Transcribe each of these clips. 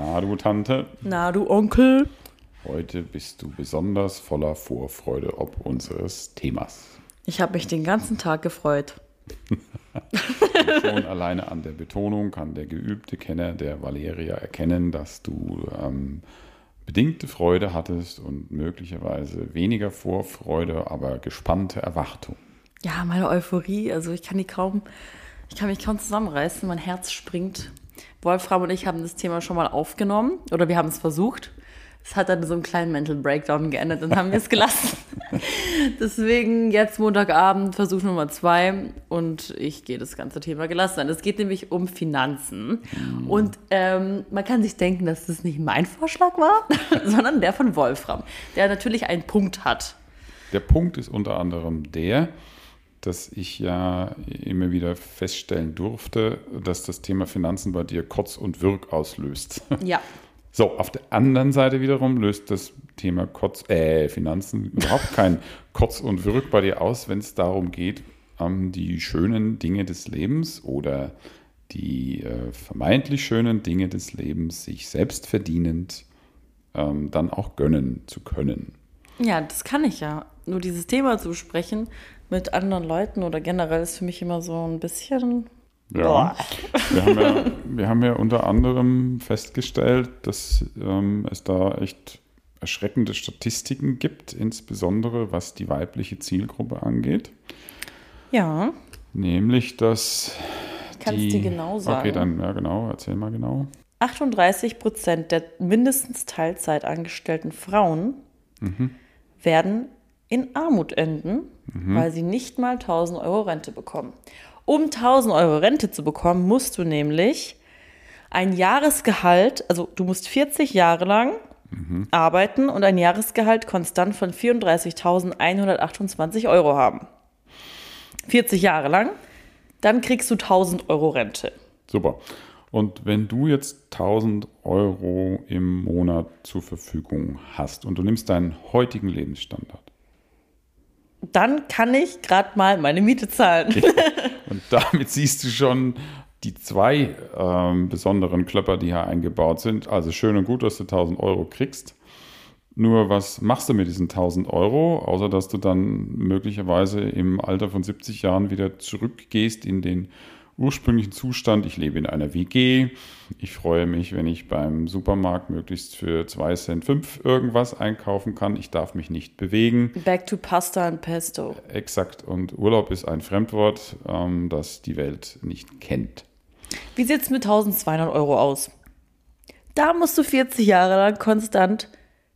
Na, du Tante, Na, du Onkel. heute bist du besonders voller Vorfreude ob unseres Themas. Ich habe mich den ganzen Tag gefreut. Schon alleine an der Betonung kann der geübte Kenner der Valeria erkennen, dass du bedingte Freude hattest und möglicherweise weniger Vorfreude, aber gespannte Erwartung. Ja, meine Euphorie, also ich kann mich kaum zusammenreißen, mein Herz springt. Wolfram und ich haben das Thema schon mal aufgenommen oder wir haben es versucht. Es hat dann so einen kleinen Mental Breakdown geendet und haben wir es gelassen. Deswegen jetzt Montagabend Versuch Nummer 2 und ich gehe das ganze Thema gelassen an. Es geht nämlich um Finanzen und man kann sich denken, dass das nicht mein Vorschlag war, sondern der von Wolfram, der natürlich einen Punkt hat. Der Punkt ist unter anderem der, dass ich ja immer wieder feststellen durfte, dass das Thema Finanzen bei dir Kotz und Würg auslöst. Ja. So, auf der anderen Seite wiederum löst das Thema Finanzen überhaupt kein Kotz und Würg bei dir aus, wenn es darum geht, die schönen Dinge des Lebens oder die vermeintlich schönen Dinge des Lebens sich selbst verdienend dann auch gönnen zu können. Ja, das kann ich ja. Nur dieses Thema zu besprechen mit anderen Leuten oder generell ist für mich immer so ein bisschen... Ja, wir haben ja unter anderem festgestellt, dass es da echt erschreckende Statistiken gibt, insbesondere was die weibliche Zielgruppe angeht. Ja. Nämlich, dass Kannst du genau sagen? Okay, dann, ja genau, erzähl mal genau. 38% der mindestens Teilzeit angestellten Frauen werden in Armut enden, weil sie nicht mal 1.000 Euro Rente bekommen. Um 1.000 Euro Rente zu bekommen, musst du nämlich ein Jahresgehalt, also du musst 40 Jahre lang arbeiten und ein Jahresgehalt konstant von 34.128 Euro haben. 40 Jahre lang, dann kriegst du 1.000 Euro Rente. Super. Und wenn du jetzt 1.000 Euro im Monat zur Verfügung hast und du nimmst deinen heutigen Lebensstandard, dann kann ich gerade mal meine Miete zahlen. und damit siehst du schon die zwei besonderen Klöpper, die hier eingebaut sind. Also schön und gut, dass du 1.000 Euro kriegst. Nur was machst du mit diesen 1.000 Euro, außer dass du dann möglicherweise im Alter von 70 Jahren wieder zurückgehst in den ursprünglichen Zustand. Ich lebe in einer WG. Ich freue mich, wenn ich beim Supermarkt möglichst für 2,05 Cent irgendwas einkaufen kann. Ich darf mich nicht bewegen. Back to Pasta and Pesto. Exakt. Und Urlaub ist ein Fremdwort, das die Welt nicht kennt. Wie sieht es mit 1.200 Euro aus? Da musst du 40 Jahre lang konstant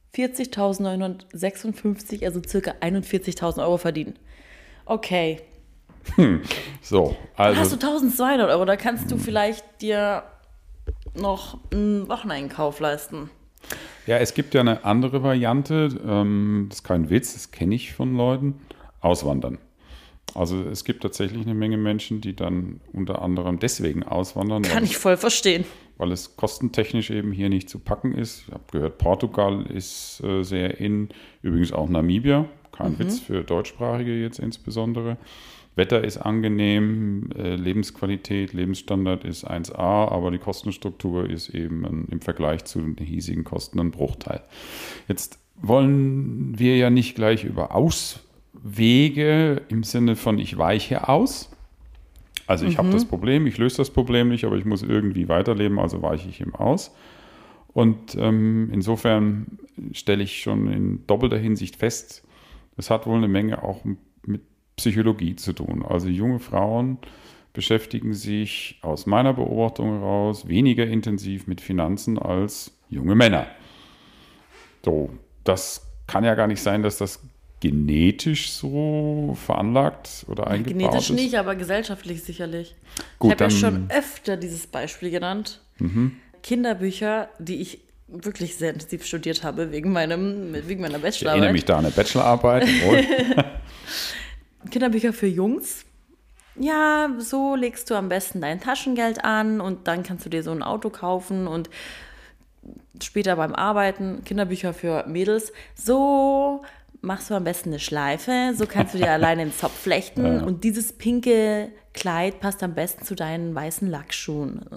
40.956, also circa 41.000 Euro verdienen. Okay. So, Dann hast also du 1.200 Euro, da kannst du vielleicht dir noch einen Wocheneinkauf leisten. ja, es gibt ja eine andere Variante, das ist kein Witz, das kenne ich von Leuten, auswandern. Also es gibt tatsächlich eine Menge Menschen, die dann unter anderem deswegen auswandern, Kann ich voll verstehen. weil es kostentechnisch eben hier nicht zu packen ist. Ich habe gehört, Portugal ist sehr in, übrigens auch Namibia, kein Witz für Deutschsprachige jetzt insbesondere. Wetter ist angenehm, Lebensqualität, Lebensstandard ist 1A, aber die Kostenstruktur ist eben im Vergleich zu den hiesigen Kosten ein Bruchteil. Jetzt wollen wir ja nicht gleich über Auswege im Sinne von ich weiche aus. Also ich habe das Problem, ich löse das Problem nicht, aber ich muss irgendwie weiterleben, also weiche ich ihm aus. Und insofern stelle ich schon in doppelter Hinsicht fest, es hat wohl eine Menge auch mit Psychologie zu tun. Also junge Frauen beschäftigen sich aus meiner Beobachtung heraus weniger intensiv mit Finanzen als junge Männer. So, das kann ja gar nicht sein, dass das genetisch so veranlagt oder eingebaut Genetisch ist. nicht, aber gesellschaftlich sicherlich. Gut, ich habe ja dann- schon öfter dieses Beispiel genannt. Kinderbücher, die ich wirklich sehr intensiv studiert habe wegen meiner Ich erinnere Bachelorarbeit. mich da an eine Bachelorarbeit. Jawohl. Kinderbücher für Jungs. Ja, so legst du am besten dein Taschengeld an und dann kannst du dir so ein Auto kaufen und später beim Arbeiten Kinderbücher für Mädels. So machst du am besten eine Schleife, so kannst du dir alleine einen Zopf flechten und dieses pinke Kleid passt am besten zu deinen weißen Lackschuhen.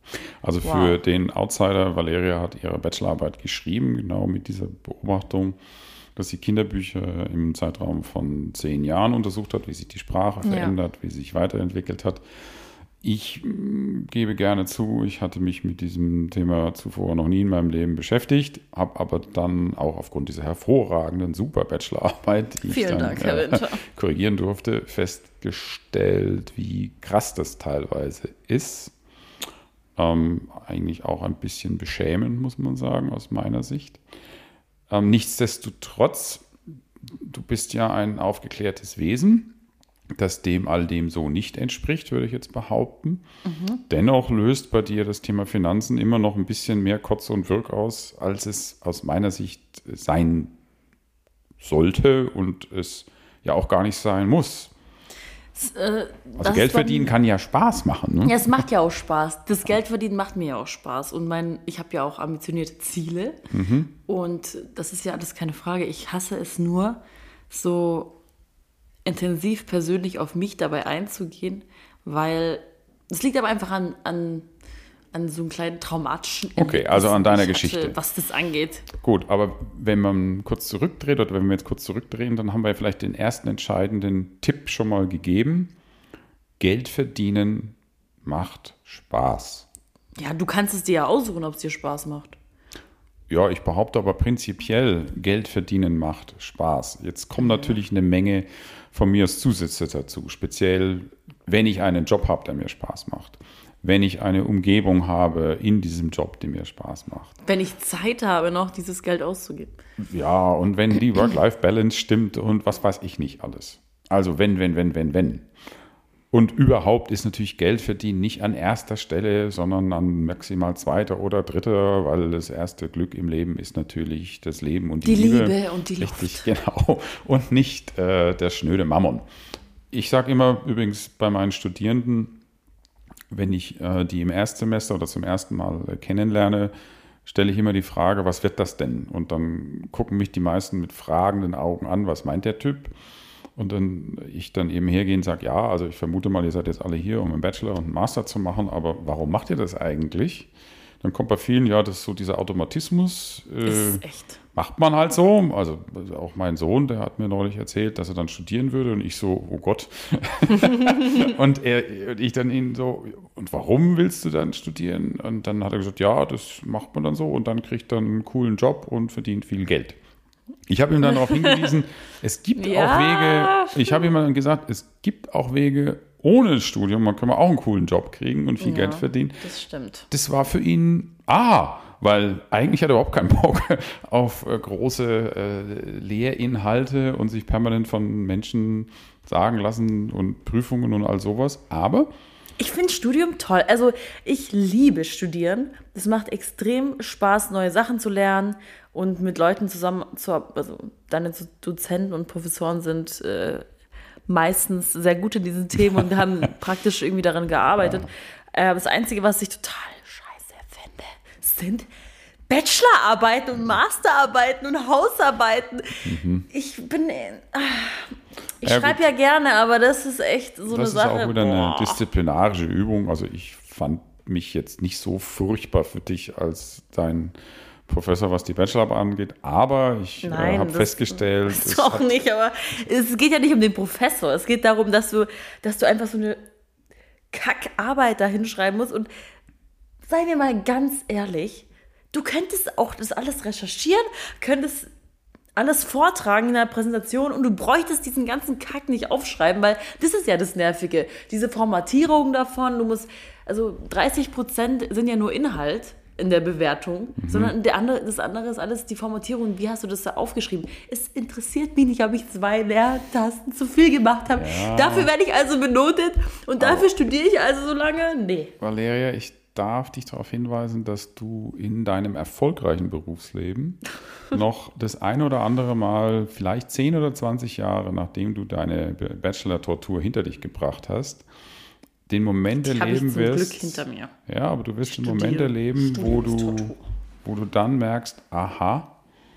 Also für den Outsider, Valeria hat ihre Bachelorarbeit geschrieben, genau mit dieser Beobachtung, dass sie Kinderbücher im Zeitraum von 10 Jahren untersucht hat, wie sich die Sprache verändert, wie sie sich weiterentwickelt hat. Ich gebe gerne zu, ich hatte mich mit diesem Thema zuvor noch nie in meinem Leben beschäftigt, habe aber dann auch aufgrund dieser hervorragenden Super-Bachelorarbeit, die ich dann korrigieren durfte, festgestellt, wie krass das teilweise ist. Eigentlich auch ein bisschen beschämend, muss man sagen, aus meiner Sicht. Nichtsdestotrotz, du bist ja ein aufgeklärtes Wesen, das all dem so nicht entspricht, würde ich jetzt behaupten. Dennoch löst bei dir das Thema Finanzen immer noch ein bisschen mehr Kotze und Wirk aus, als es aus meiner Sicht sein sollte und es ja auch gar nicht sein muss. Also Geld verdienen kann ja Spaß machen. Ne? Ja, es macht ja auch Spaß. Das Geld verdienen macht mir ja auch Spaß. Und ich habe ja auch ambitionierte Ziele. Und das ist ja alles keine Frage. Ich hasse es nur, so intensiv persönlich auf mich dabei einzugehen, weil es liegt aber einfach an so einem kleinen traumatischen Okay, also an deiner Geschichte. Was das angeht. Gut, aber wenn man kurz zurückdreht oder wenn wir jetzt kurz zurückdrehen, dann haben wir ja vielleicht den ersten entscheidenden Tipp schon mal gegeben. Geld verdienen macht Spaß. Ja, du kannst es dir ja aussuchen, ob es dir Spaß macht. Ja, ich behaupte aber prinzipiell, Geld verdienen macht Spaß. Jetzt kommen natürlich eine Menge von mir aus Zusätze dazu. Speziell, wenn ich einen Job habe, der mir Spaß macht. Wenn ich eine Umgebung habe in diesem Job, die mir Spaß macht. Wenn ich Zeit habe, noch dieses Geld auszugeben. Ja, und wenn die Work-Life-Balance stimmt und was weiß ich nicht alles. Also wenn. Und überhaupt ist natürlich Geld verdienen nicht an erster Stelle, sondern an maximal zweiter oder dritter, weil das erste Glück im Leben ist natürlich das Leben und die Liebe. Die Liebe und die Luft. Richtig, genau. Und nicht der schnöde Mammon. Ich sage immer übrigens bei meinen Studierenden, wenn ich die im Erstsemester oder zum ersten Mal kennenlerne, stelle ich immer die Frage, was wird das denn? Und dann gucken mich die meisten mit fragenden Augen an, was meint der Typ? Und dann eben hergehe und sage, ja, also ich vermute mal, ihr seid jetzt alle hier, um einen Bachelor und einen Master zu machen, aber warum macht ihr das eigentlich? Dann kommt bei vielen, ja, das ist so dieser Automatismus. Ist echt. Macht man halt so. Also auch mein Sohn, der hat mir neulich erzählt, dass er dann studieren würde und ich so, oh Gott. und ich dann ihn so, und warum willst du dann studieren? Und dann hat er gesagt, ja, das macht man dann so und dann kriegt er einen coolen Job und verdient viel Geld. Ich habe ihm dann darauf hingewiesen, es gibt auch Wege, ich habe ihm dann gesagt, es gibt auch Wege ohne das Studium, man kann auch einen coolen Job kriegen und viel Geld verdienen. Das stimmt. Das war für ihn, weil eigentlich hat er überhaupt keinen Bock auf große Lehrinhalte und sich permanent von Menschen sagen lassen und Prüfungen und all sowas, aber ich finde Studium toll. Also ich liebe Studieren. Es macht extrem Spaß, neue Sachen zu lernen und mit Leuten zusammen also deine Dozenten und Professoren sind meistens sehr gut in diesen Themen und haben praktisch irgendwie daran gearbeitet. Das Einzige, was ich total scheiße finde, sind Bachelorarbeiten und Masterarbeiten und Hausarbeiten. Ich schreibe ja gerne, aber das ist echt so eine Sache. Das ist auch wieder eine disziplinarische Übung. Also ich fand mich jetzt nicht so furchtbar für dich als dein Professor, was die Bachelorarbeit angeht, aber ich habe festgestellt... Das auch nicht, aber es geht ja nicht um den Professor. Es geht darum, dass du einfach so eine Kackarbeit da hinschreiben musst und sei mir mal ganz ehrlich, du könntest auch das alles recherchieren, könntest alles vortragen in einer Präsentation und du bräuchtest diesen ganzen Kack nicht aufschreiben, weil das ist ja das Nervige. Diese Formatierung davon, also 30% sind ja nur Inhalt in der Bewertung, sondern das andere ist alles die Formatierung. Wie hast du das da aufgeschrieben? Es interessiert mich nicht, ob ich 2 Leertasten zu viel gemacht habe. Ja. Dafür werde ich also benotet und dafür studiere ich also so lange? Nee. Valeria, ich darf dich darauf hinweisen, dass du in deinem erfolgreichen Berufsleben noch das ein oder andere Mal, vielleicht 10 oder 20 Jahre, nachdem du deine Bachelor-Tortur hinter dich gebracht hast, den Moment erleben wirst. Glück hinter mir. Ja, aber du wirst den Moment erleben, wo du dann merkst, aha,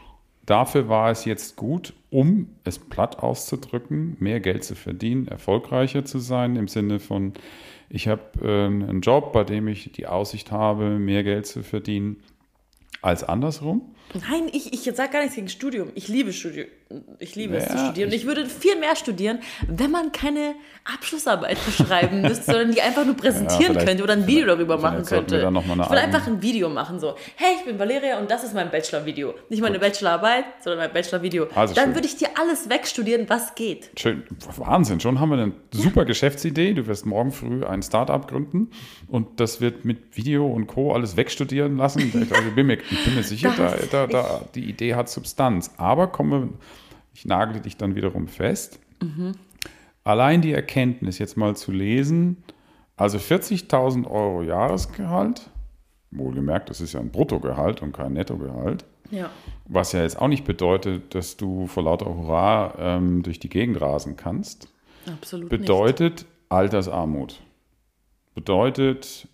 dafür war es jetzt gut, um es platt auszudrücken, mehr Geld zu verdienen, erfolgreicher zu sein, im Sinne von, ich habe einen Job, bei dem ich die Aussicht habe, mehr Geld zu verdienen als andersrum. Nein, ich sage gar nichts gegen Studium. Ich liebe Studium. Ich liebe es zu studieren. Und ich würde viel mehr studieren, wenn man keine Abschlussarbeit schreiben müsste, sondern die einfach nur präsentieren könnte oder ein Video darüber machen könnte. Ich will einfach ein Video machen, so, hey, ich bin Valeria und das ist mein Bachelor-Video. Nicht meine Bachelorarbeit, sondern mein Bachelor-Video. Also dann würde ich dir alles wegstudieren, was geht. Schön. Wahnsinn, schon haben wir eine super Geschäftsidee. Du wirst morgen früh ein Startup gründen und das wird mit Video und Co. alles wegstudieren lassen. Also ich bin mir sicher, die Idee hat Substanz. Aber ich nagle dich dann wiederum fest. Allein die Erkenntnis jetzt mal zu lesen, also 40.000 € Jahresgehalt, wohlgemerkt, das ist ja ein Bruttogehalt und kein Nettogehalt, was ja jetzt auch nicht bedeutet, dass du vor lauter Hurra durch die Gegend rasen kannst. Absolut bedeutet nicht. Altersarmut. Bedeutet,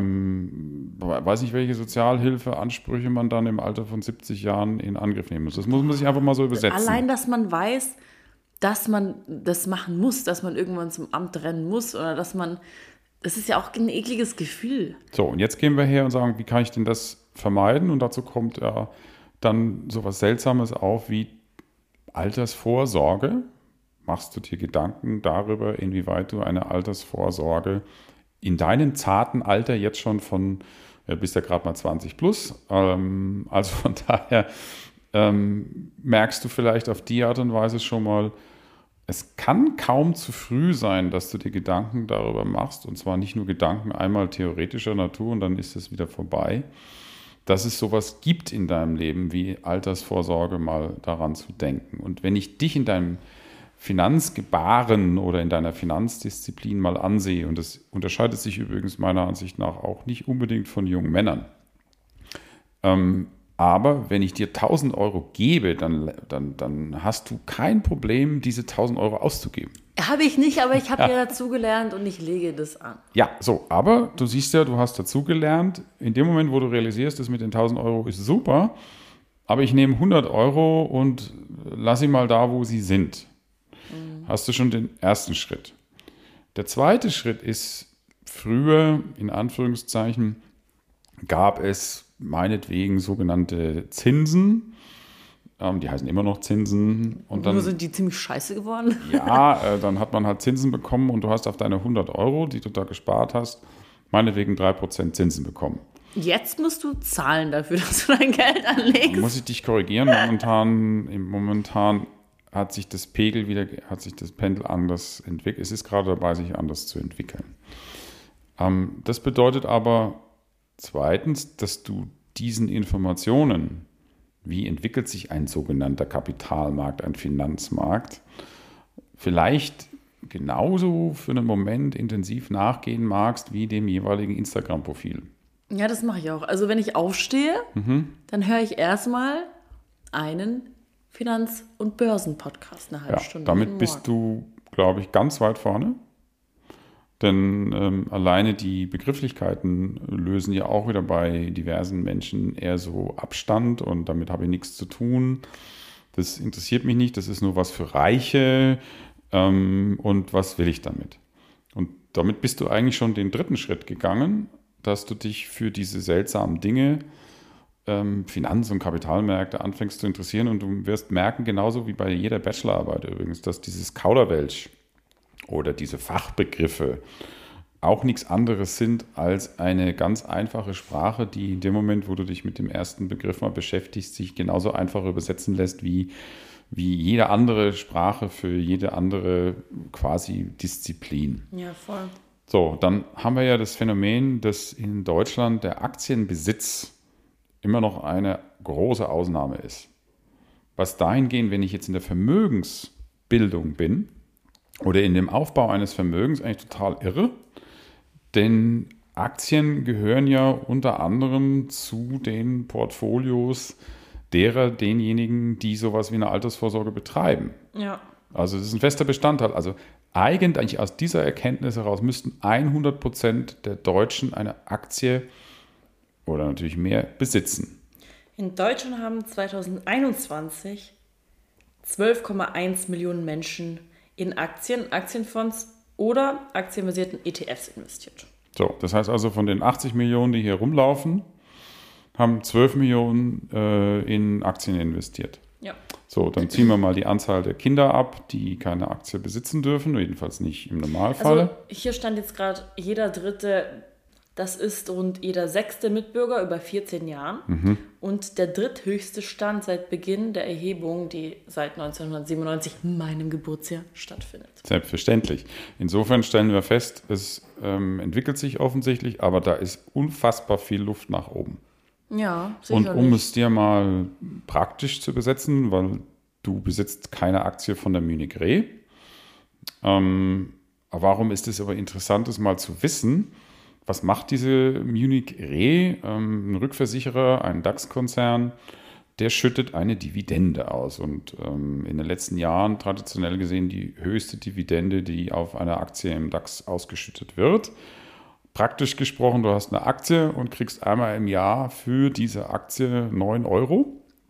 weiß nicht, welche Sozialhilfeansprüche man dann im Alter von 70 Jahren in Angriff nehmen muss. Das muss man sich einfach mal so übersetzen. Allein, dass man weiß, dass man das machen muss, dass man irgendwann zum Amt rennen muss oder das ist ja auch ein ekliges Gefühl. So, und jetzt gehen wir her und sagen, wie kann ich denn das vermeiden? Und dazu kommt ja dann sowas Seltsames auf wie Altersvorsorge. Machst du dir Gedanken darüber, inwieweit du eine Altersvorsorge in deinem zarten Alter jetzt schon bist ja gerade mal 20 plus, also von daher merkst du vielleicht auf die Art und Weise schon mal, es kann kaum zu früh sein, dass du dir Gedanken darüber machst, und zwar nicht nur Gedanken einmal theoretischer Natur und dann ist es wieder vorbei, dass es sowas gibt in deinem Leben wie Altersvorsorge, mal daran zu denken. Und wenn ich dich in deinem Finanzgebaren oder in deiner Finanzdisziplin mal ansehe, und das unterscheidet sich übrigens meiner Ansicht nach auch nicht unbedingt von jungen Männern, aber wenn ich dir 1.000 € gebe, dann hast du kein Problem, diese 1.000 € auszugeben. Habe ich nicht, aber ich habe ja dazugelernt und ich lege das an. Ja, so, aber du siehst ja, du hast dazugelernt. In dem Moment, wo du realisierst, das mit den 1.000 € ist super, aber ich nehme 100 € und lasse sie mal da, wo sie sind. Hast du schon den ersten Schritt. Der zweite Schritt ist, früher, in Anführungszeichen, gab es meinetwegen sogenannte Zinsen. Die heißen immer noch Zinsen. Und dann, nur sind die ziemlich scheiße geworden? Ja, dann hat man halt Zinsen bekommen und du hast auf deine 100 €, die du da gespart hast, meinetwegen 3% Zinsen bekommen. Jetzt musst du zahlen dafür, dass du dein Geld anlegst. Muss ich dich korrigieren? Momentan hat sich das Pendel anders entwickelt. Es ist gerade dabei, sich anders zu entwickeln. Das bedeutet aber zweitens, dass du diesen Informationen, wie entwickelt sich ein sogenannter Kapitalmarkt, ein Finanzmarkt, vielleicht genauso für einen Moment intensiv nachgehen magst wie dem jeweiligen Instagram-Profil. Ja, das mache ich auch. Also wenn ich aufstehe, dann höre ich erstmal einen Finanz- und Börsen-Podcast eine halbe Stunde. Damit bist du, glaube ich, ganz weit vorne. Denn alleine die Begrifflichkeiten lösen ja auch wieder bei diversen Menschen eher so Abstand und damit habe ich nichts zu tun. Das interessiert mich nicht, das ist nur was für Reiche und was will ich damit? Und damit bist du eigentlich schon den dritten Schritt gegangen, dass du dich für diese seltsamen Dinge, Finanz- und Kapitalmärkte anfängst zu interessieren und du wirst merken, genauso wie bei jeder Bachelorarbeit übrigens, dass dieses Kauderwelsch oder diese Fachbegriffe auch nichts anderes sind als eine ganz einfache Sprache, die in dem Moment, wo du dich mit dem ersten Begriff mal beschäftigst, sich genauso einfach übersetzen lässt wie jede andere Sprache für jede andere quasi Disziplin. Ja, voll. So, dann haben wir ja das Phänomen, dass in Deutschland der Aktienbesitz immer noch eine große Ausnahme ist. Was dahingehend, wenn ich jetzt in der Vermögensbildung bin oder in dem Aufbau eines Vermögens, eigentlich total irre, denn Aktien gehören ja unter anderem zu den Portfolios denjenigen, die sowas wie eine Altersvorsorge betreiben. Ja. Also das ist ein fester Bestandteil. Also eigentlich aus dieser Erkenntnis heraus müssten 100% der Deutschen eine Aktie oder natürlich mehr besitzen. In Deutschland haben 2021 12,1 Millionen Menschen in Aktien, Aktienfonds oder aktienbasierten ETFs investiert. So, das heißt also, von den 80 Millionen, die hier rumlaufen, haben 12 Millionen in Aktien investiert. Ja. So, dann ziehen wir mal die Anzahl der Kinder ab, die keine Aktie besitzen dürfen, jedenfalls nicht im Normalfall. Also hier stand jetzt gerade jeder dritte, das ist rund jeder sechste Mitbürger über 14 Jahren. Und der dritthöchste Stand seit Beginn der Erhebung, die seit 1997, meinem Geburtsjahr, stattfindet. Selbstverständlich. Insofern stellen wir fest, es entwickelt sich offensichtlich, aber da ist unfassbar viel Luft nach oben. Ja, Und sicherlich. um es dir mal praktisch zu besetzen, weil du besitzt keine Aktie von der Munich Re. Warum ist es aber interessant, es mal zu wissen? Was macht diese Munich Re? Ein Rückversicherer, ein DAX-Konzern, der schüttet eine Dividende aus. Und in den letzten Jahren traditionell gesehen die höchste Dividende, die auf einer Aktie im DAX ausgeschüttet wird. Praktisch gesprochen, du hast eine Aktie und kriegst einmal im Jahr für diese Aktie 9 €,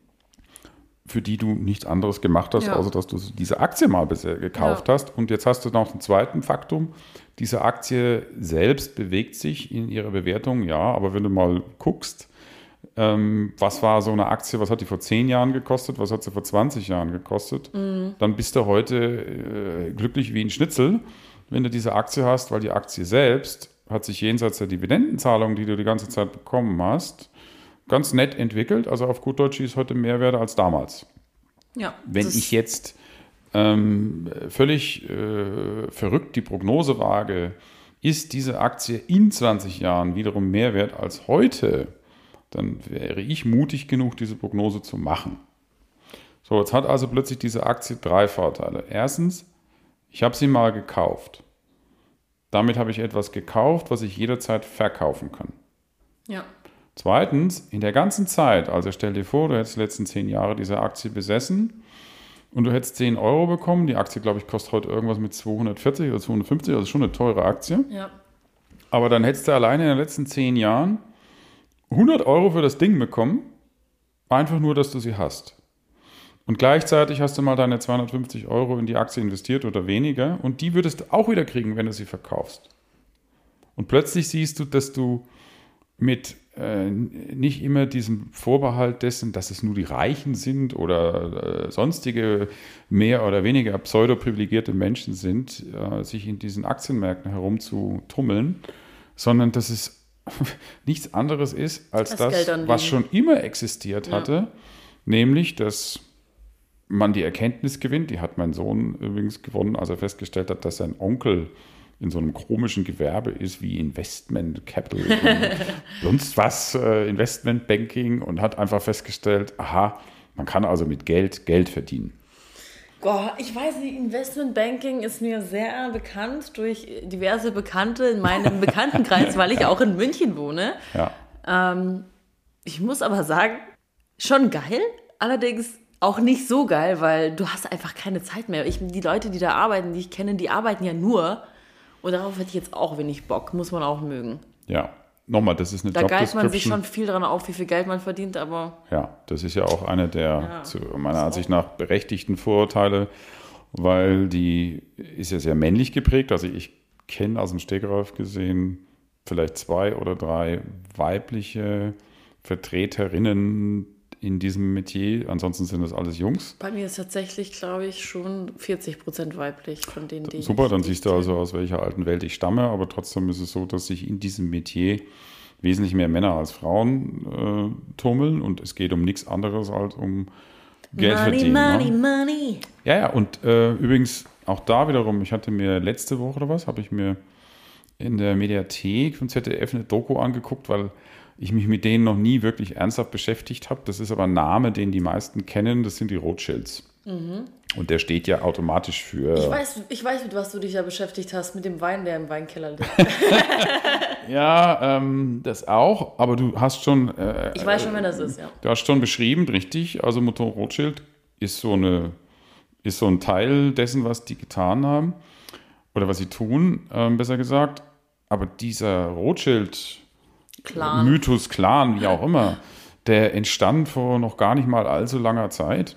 für die du nichts anderes gemacht hast, außer dass du diese Aktie mal gekauft hast. Und jetzt hast du noch einen zweiten Faktum. Diese Aktie selbst bewegt sich in ihrer Bewertung, ja, aber wenn du mal guckst, was war so eine Aktie, was hat die vor 10 Jahren gekostet, was hat sie vor 20 Jahren gekostet, dann bist du heute glücklich wie ein Schnitzel, wenn du diese Aktie hast, weil die Aktie selbst hat sich jenseits der Dividendenzahlung, die du die ganze Zeit bekommen hast, ganz nett entwickelt. Also auf gut Deutsch ist heute mehr wert als damals. Ja, Wenn ich jetzt völlig verrückt die Prognose wage, ist diese Aktie in 20 Jahren wiederum mehr wert als heute, dann wäre ich mutig genug, diese Prognose zu machen. So, jetzt hat also plötzlich diese Aktie 3 Vorteile. Erstens, ich habe sie mal gekauft. Damit habe ich etwas gekauft, was ich jederzeit verkaufen kann. Ja. Zweitens, in der ganzen Zeit, also stell dir vor, du hättest die letzten 10 Jahre diese Aktie besessen und du hättest 10 € bekommen. Die Aktie, glaube ich, kostet heute irgendwas mit 240 oder 250, also schon eine teure Aktie. Ja. Aber dann hättest du alleine in den letzten 10 Jahren 100 € für das Ding bekommen, einfach nur, dass du sie hast. Und gleichzeitig hast du mal deine 250 € in die Aktie investiert oder weniger und die würdest du auch wieder kriegen, wenn du sie verkaufst. Und plötzlich siehst du, dass du mit nicht immer diesem Vorbehalt dessen, dass es nur die Reichen sind oder sonstige mehr oder weniger pseudoprivilegierte Menschen sind, sich in diesen Aktienmärkten herumzutummeln, sondern dass es nichts anderes ist als das, was schon immer existiert hatte, nämlich, dass man die Erkenntnis gewinnt, die hat mein Sohn übrigens gewonnen, als er festgestellt hat, dass sein Onkel in so einem komischen Gewerbe ist wie Investment Capital und sonst was, Investmentbanking, und hat einfach festgestellt, aha, man kann also mit Geld verdienen. Boah, ich weiß nicht, Investmentbanking ist mir sehr bekannt durch diverse Bekannte in meinem Bekanntenkreis, weil ich auch in München wohne. Ja. Ich muss aber sagen, schon geil, allerdings auch nicht so geil, weil du hast einfach keine Zeit mehr. Die Leute, die da arbeiten, die ich kenne, die arbeiten ja nur. Und darauf hätte ich jetzt auch wenig Bock, muss man auch mögen. Ja, nochmal, das ist eine Da Job-Description. geilt man sich schon viel dran auf, wie viel Geld man verdient, aber... Ja, das ist ja auch eine der, meiner Ansicht nach, berechtigten Vorurteile, weil die ist ja sehr männlich geprägt. Also ich kenne aus dem Stegreif gesehen vielleicht 2 oder 3 weibliche Vertreterinnen in diesem Metier. Ansonsten sind das alles Jungs. Bei mir ist tatsächlich, glaube ich, schon 40% weiblich von denen, die Super, dann siehst du also, aus welcher alten Welt ich stamme. Aber trotzdem ist es so, dass sich in diesem Metier wesentlich mehr Männer als Frauen tummeln. Und es geht um nichts anderes als um Geld verdienen. Money. Ja, und übrigens auch da wiederum, ich hatte mir letzte Woche oder was, habe ich mir in der Mediathek vom ZDF eine Doku angeguckt, weil ich mich mit denen noch nie wirklich ernsthaft beschäftigt habe. Das ist aber ein Name, den die meisten kennen, das sind die Rothschilds. Mhm. Und der steht ja automatisch für... Ich weiß, mit was du dich ja beschäftigt hast, mit dem Wein, der im Weinkeller liegt. Ja, das auch, aber du hast schon... ich weiß schon, wer das ist, ja. Du hast schon beschrieben, richtig, also Motor Rothschild ist so ein Teil dessen, was die getan haben, oder was sie tun, besser gesagt. Aber dieser Rothschild... Clan. Mythos, Clan, wie auch immer, Der entstand vor noch gar nicht mal allzu langer Zeit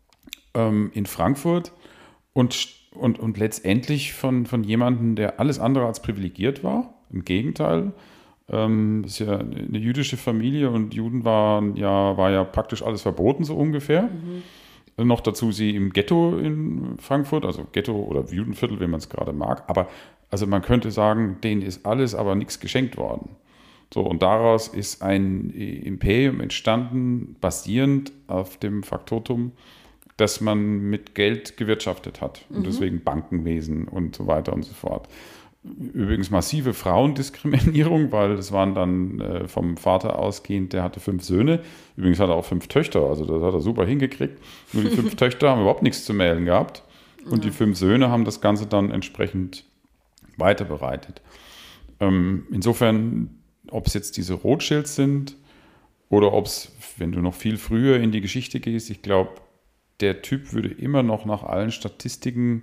in Frankfurt und letztendlich von jemandem, der alles andere als privilegiert war. Im Gegenteil. Ist ja eine jüdische Familie und Juden war ja praktisch alles verboten, so ungefähr. Noch dazu sie im Ghetto in Frankfurt, also Ghetto oder Judenviertel, wenn man es gerade mag. Aber also man könnte sagen, denen ist alles aber nichts geschenkt worden. So, und daraus ist ein Imperium entstanden, basierend auf dem Faktotum, dass man mit Geld gewirtschaftet hat. Und deswegen Bankenwesen und so weiter und so fort. Übrigens massive Frauendiskriminierung, weil das waren dann vom Vater ausgehend, der hatte 5 Söhne. Übrigens hat er auch 5 Töchter, also das hat er super hingekriegt. Nur die 5 Töchter haben überhaupt nichts zu melden gehabt. Und die 5 Söhne haben das Ganze dann entsprechend weiterbereitet. Insofern, ob es jetzt diese Rothschilds sind oder ob es, wenn du noch viel früher in die Geschichte gehst, ich glaube, der Typ würde immer noch nach allen Statistiken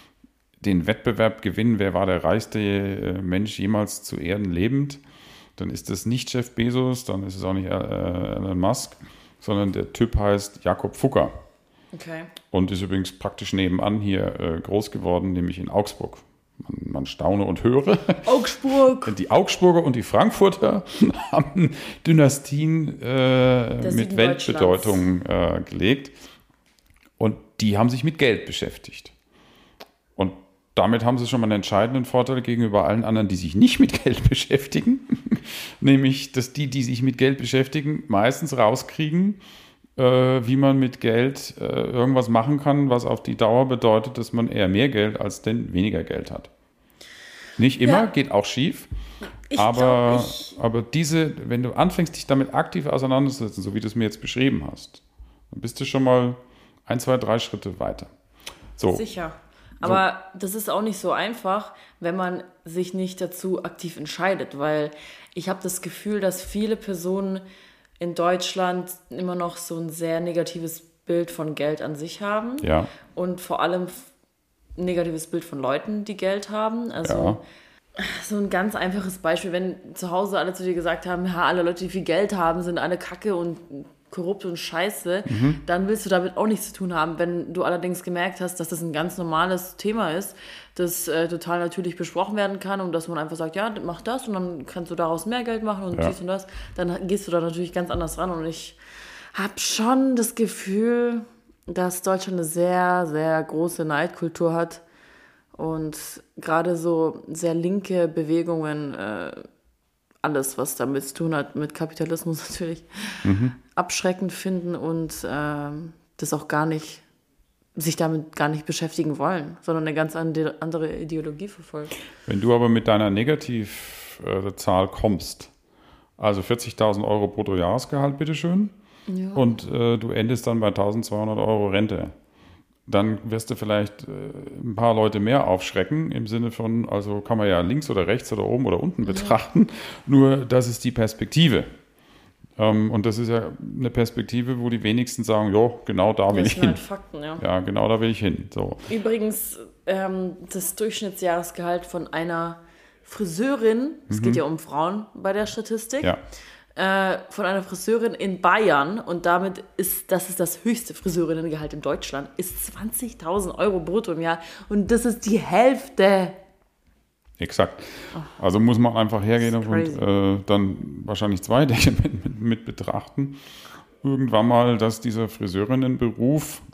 den Wettbewerb gewinnen, wer war der reichste Mensch jemals zu Erden lebend, dann ist es nicht Jeff Bezos, dann ist es auch nicht Elon Musk, sondern der Typ heißt Jakob Fugger. Okay. Und ist übrigens praktisch nebenan hier groß geworden, nämlich in Augsburg. Man staune und höre. Augsburg! Die Augsburger und die Frankfurter haben Dynastien mit Weltbedeutung gelegt. Und die haben sich mit Geld beschäftigt. Und damit haben sie schon mal einen entscheidenden Vorteil gegenüber allen anderen, die sich nicht mit Geld beschäftigen. Nämlich, dass die sich mit Geld beschäftigen, meistens rauskriegen, wie man mit Geld irgendwas machen kann, was auf die Dauer bedeutet, dass man eher mehr Geld als denn weniger Geld hat. Nicht immer, geht auch schief. Aber wenn du anfängst, dich damit aktiv auseinanderzusetzen, so wie du es mir jetzt beschrieben hast, dann bist du schon mal 1, 2, 3 Schritte weiter. So. Sicher. Aber das ist auch nicht so einfach, wenn man sich nicht dazu aktiv entscheidet, weil ich habe das Gefühl, dass viele Personen in Deutschland immer noch so ein sehr negatives Bild von Geld an sich haben. Ja. Und vor allem ein negatives Bild von Leuten, die Geld haben. Also so ein ganz einfaches Beispiel, wenn zu Hause alle zu dir gesagt haben, ja, alle Leute, die viel Geld haben, sind alle Kacke und korrupt und scheiße, dann willst du damit auch nichts zu tun haben. Wenn du allerdings gemerkt hast, dass das ein ganz normales Thema ist, das total natürlich besprochen werden kann und dass man einfach sagt, ja, mach das und dann kannst du daraus mehr Geld machen und dies und das, dann gehst du da natürlich ganz anders ran. Und ich habe schon das Gefühl, dass Deutschland eine sehr, sehr große Neidkultur hat und gerade so sehr linke Bewegungen, alles, was damit zu tun hat, mit Kapitalismus natürlich, abschreckend finden und das auch sich damit gar nicht beschäftigen wollen, sondern eine ganz andere Ideologie verfolgen. Wenn du aber mit deiner Negativzahl kommst, also 40.000 Euro Bruttojahresgehalt, bitteschön, und du endest dann bei 1.200 Euro Rente, dann wirst du vielleicht ein paar Leute mehr aufschrecken, im Sinne von, also kann man ja links oder rechts oder oben oder unten betrachten, nur das ist die Perspektive. Und das ist ja eine Perspektive, wo die wenigsten sagen, jo, genau da will ich hin. Das sind halt Fakten, ja. Ja, genau da will ich hin. So. Übrigens, das Durchschnittsjahresgehalt von einer Friseurin, es geht ja um Frauen bei der Statistik, von einer Friseurin in Bayern, und damit ist das höchste Friseurinnengehalt in Deutschland, ist 20.000 Euro brutto im Jahr. Und das ist die Hälfte. Exakt. Also muss man einfach hergehen und dann wahrscheinlich 2 Dinge mit betrachten. Irgendwann mal, dass dieser Friseurinnenberuf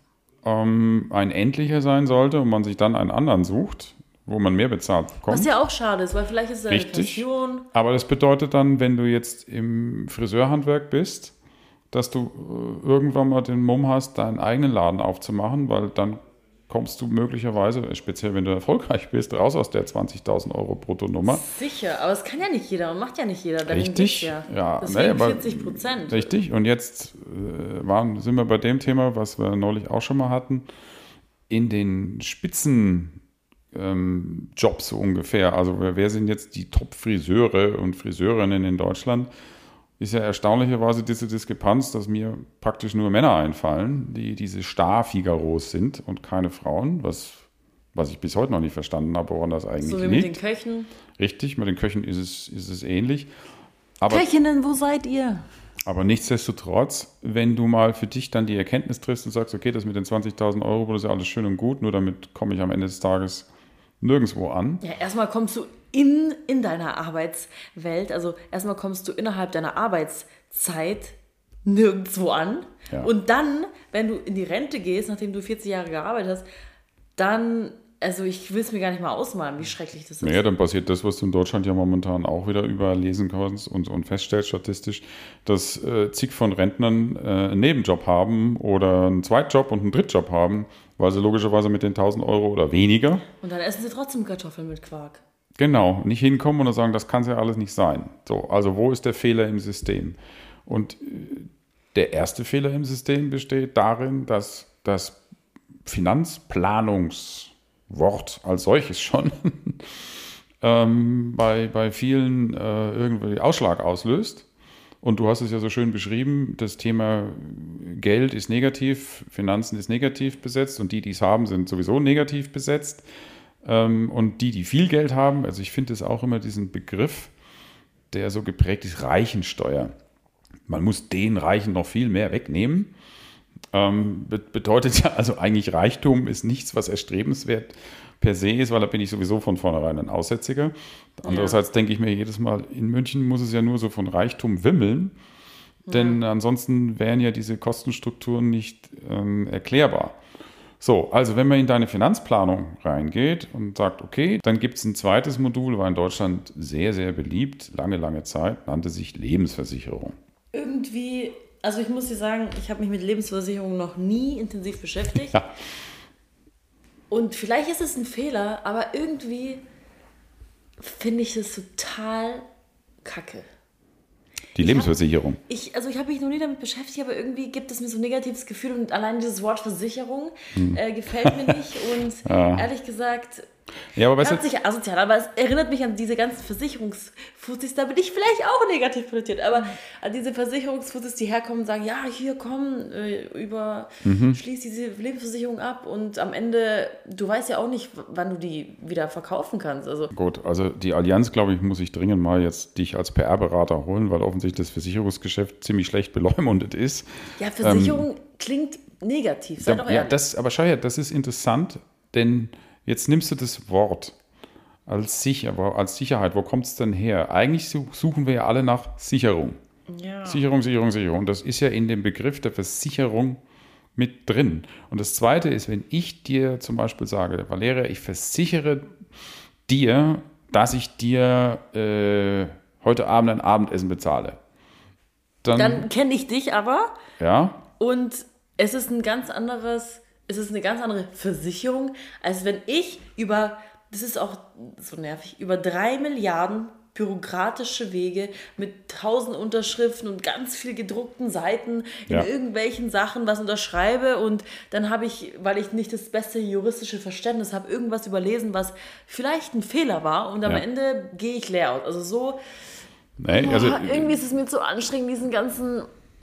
ein endlicher sein sollte und man sich dann einen anderen sucht, wo man mehr bezahlt bekommt. Was ja auch schade ist, weil vielleicht ist es eine Passion. Aber das bedeutet dann, wenn du jetzt im Friseurhandwerk bist, dass du irgendwann mal den Mumm hast, deinen eigenen Laden aufzumachen, weil dann kommst du möglicherweise, speziell wenn du erfolgreich bist, raus aus der 20.000 Euro Bruttonummer. Sicher, aber das kann ja nicht jeder und macht ja nicht jeder. Richtig, ja. Deswegen 40%. Richtig, und jetzt sind wir bei dem Thema, was wir neulich auch schon mal hatten, in den Spitzenjobs so ungefähr. Also wer sind jetzt die Top-Friseure und Friseurinnen in Deutschland? Ist ja erstaunlicherweise diese Diskrepanz, dass mir praktisch nur Männer einfallen, die diese Star-Figaros sind und keine Frauen, was ich bis heute noch nicht verstanden habe, woran das eigentlich liegt. So wie mit den Köchen. Richtig, mit den Köchen ist es ähnlich. Aber Köchinnen, wo seid ihr? Aber nichtsdestotrotz, wenn du mal für dich dann die Erkenntnis triffst und sagst, okay, das mit den 20.000 Euro, das ist ja alles schön und gut, nur damit komme ich am Ende des Tages nirgendwo an. Ja, erstmal kommst du in deiner Arbeitswelt, also erstmal kommst du innerhalb deiner Arbeitszeit nirgendwo an. Ja. Und dann, wenn du in die Rente gehst, nachdem du 40 Jahre gearbeitet hast, dann, also ich will es mir gar nicht mal ausmalen, wie schrecklich das ist. Naja, dann passiert das, was du in Deutschland ja momentan auch wieder überall lesen kannst und feststellst statistisch, dass zig von Rentnern einen Nebenjob haben oder einen Zweitjob und einen Drittjob haben, weil sie logischerweise mit den 1.000 Euro oder weniger. Und dann essen sie trotzdem Kartoffeln mit Quark. Genau, nicht hinkommen und dann sagen, das kann es ja alles nicht sein. So, also wo ist der Fehler im System? Und der erste Fehler im System besteht darin, dass das Finanzplanungswort als solches schon bei vielen irgendwie Ausschlag auslöst. Und du hast es ja so schön beschrieben, das Thema Geld ist negativ, Finanzen ist negativ besetzt und die es haben, sind sowieso negativ besetzt. Und die viel Geld haben, also ich finde es auch immer diesen Begriff, der so geprägt ist, Reichensteuer. Man muss den Reichen noch viel mehr wegnehmen. Bedeutet ja, also eigentlich Reichtum ist nichts, was erstrebenswert per se ist, weil da bin ich sowieso von vornherein ein Aussätziger. Andererseits denke ich mir jedes Mal, in München muss es ja nur so von Reichtum wimmeln, denn ansonsten wären ja diese Kostenstrukturen nicht erklärbar. So, also wenn man in deine Finanzplanung reingeht und sagt, okay, dann gibt es ein zweites Modul, war in Deutschland sehr, sehr beliebt, lange Zeit, nannte sich Lebensversicherung. Irgendwie, also ich muss dir sagen, ich habe mich mit Lebensversicherung noch nie intensiv beschäftigt. Ja. Und vielleicht ist es ein Fehler, aber irgendwie finde ich es total kacke. Die Lebensversicherung. Ich habe mich noch nie damit beschäftigt, aber irgendwie gibt es mir so ein negatives Gefühl und allein dieses Wort Versicherung gefällt mir nicht und ehrlich gesagt, ja, aber hört sich asozial, aber es erinnert mich an diese ganzen Versicherungsfuzis, da bin ich vielleicht auch negativ konnotiert, aber an diese Versicherungsfuzis, die herkommen und sagen, ja, hier komm, schließ diese Lebensversicherung ab und am Ende, du weißt ja auch nicht, wann du die wieder verkaufen kannst. Also. Gut, also die Allianz, glaube ich, muss ich dringend mal jetzt dich als PR-Berater holen, weil offensichtlich das Versicherungsgeschäft ziemlich schlecht beleumundet ist. Ja, Versicherung klingt negativ, sei doch ehrlich. Aber schau her, das ist interessant, denn jetzt nimmst du das Wort als Sicherheit. Wo kommt es denn her? Eigentlich suchen wir ja alle nach Sicherung. Ja. Sicherung. Das ist ja in dem Begriff der Versicherung mit drin. Und das Zweite ist, wenn ich dir zum Beispiel sage, Valeria, ich versichere dir, dass ich dir heute Abend ein Abendessen bezahle. Dann kenne ich dich aber. Ja. Und es ist eine ganz andere Versicherung, als wenn ich das ist auch so nervig, über 3 Milliarden bürokratische Wege mit 1000 Unterschriften und ganz viel gedruckten Seiten in irgendwelchen Sachen was unterschreibe und dann habe ich, weil ich nicht das beste juristische Verständnis habe, irgendwas überlesen, was vielleicht ein Fehler war und am Ende gehe ich leer aus. Also so, irgendwie ist es mir zu anstrengend, diesen ganzen...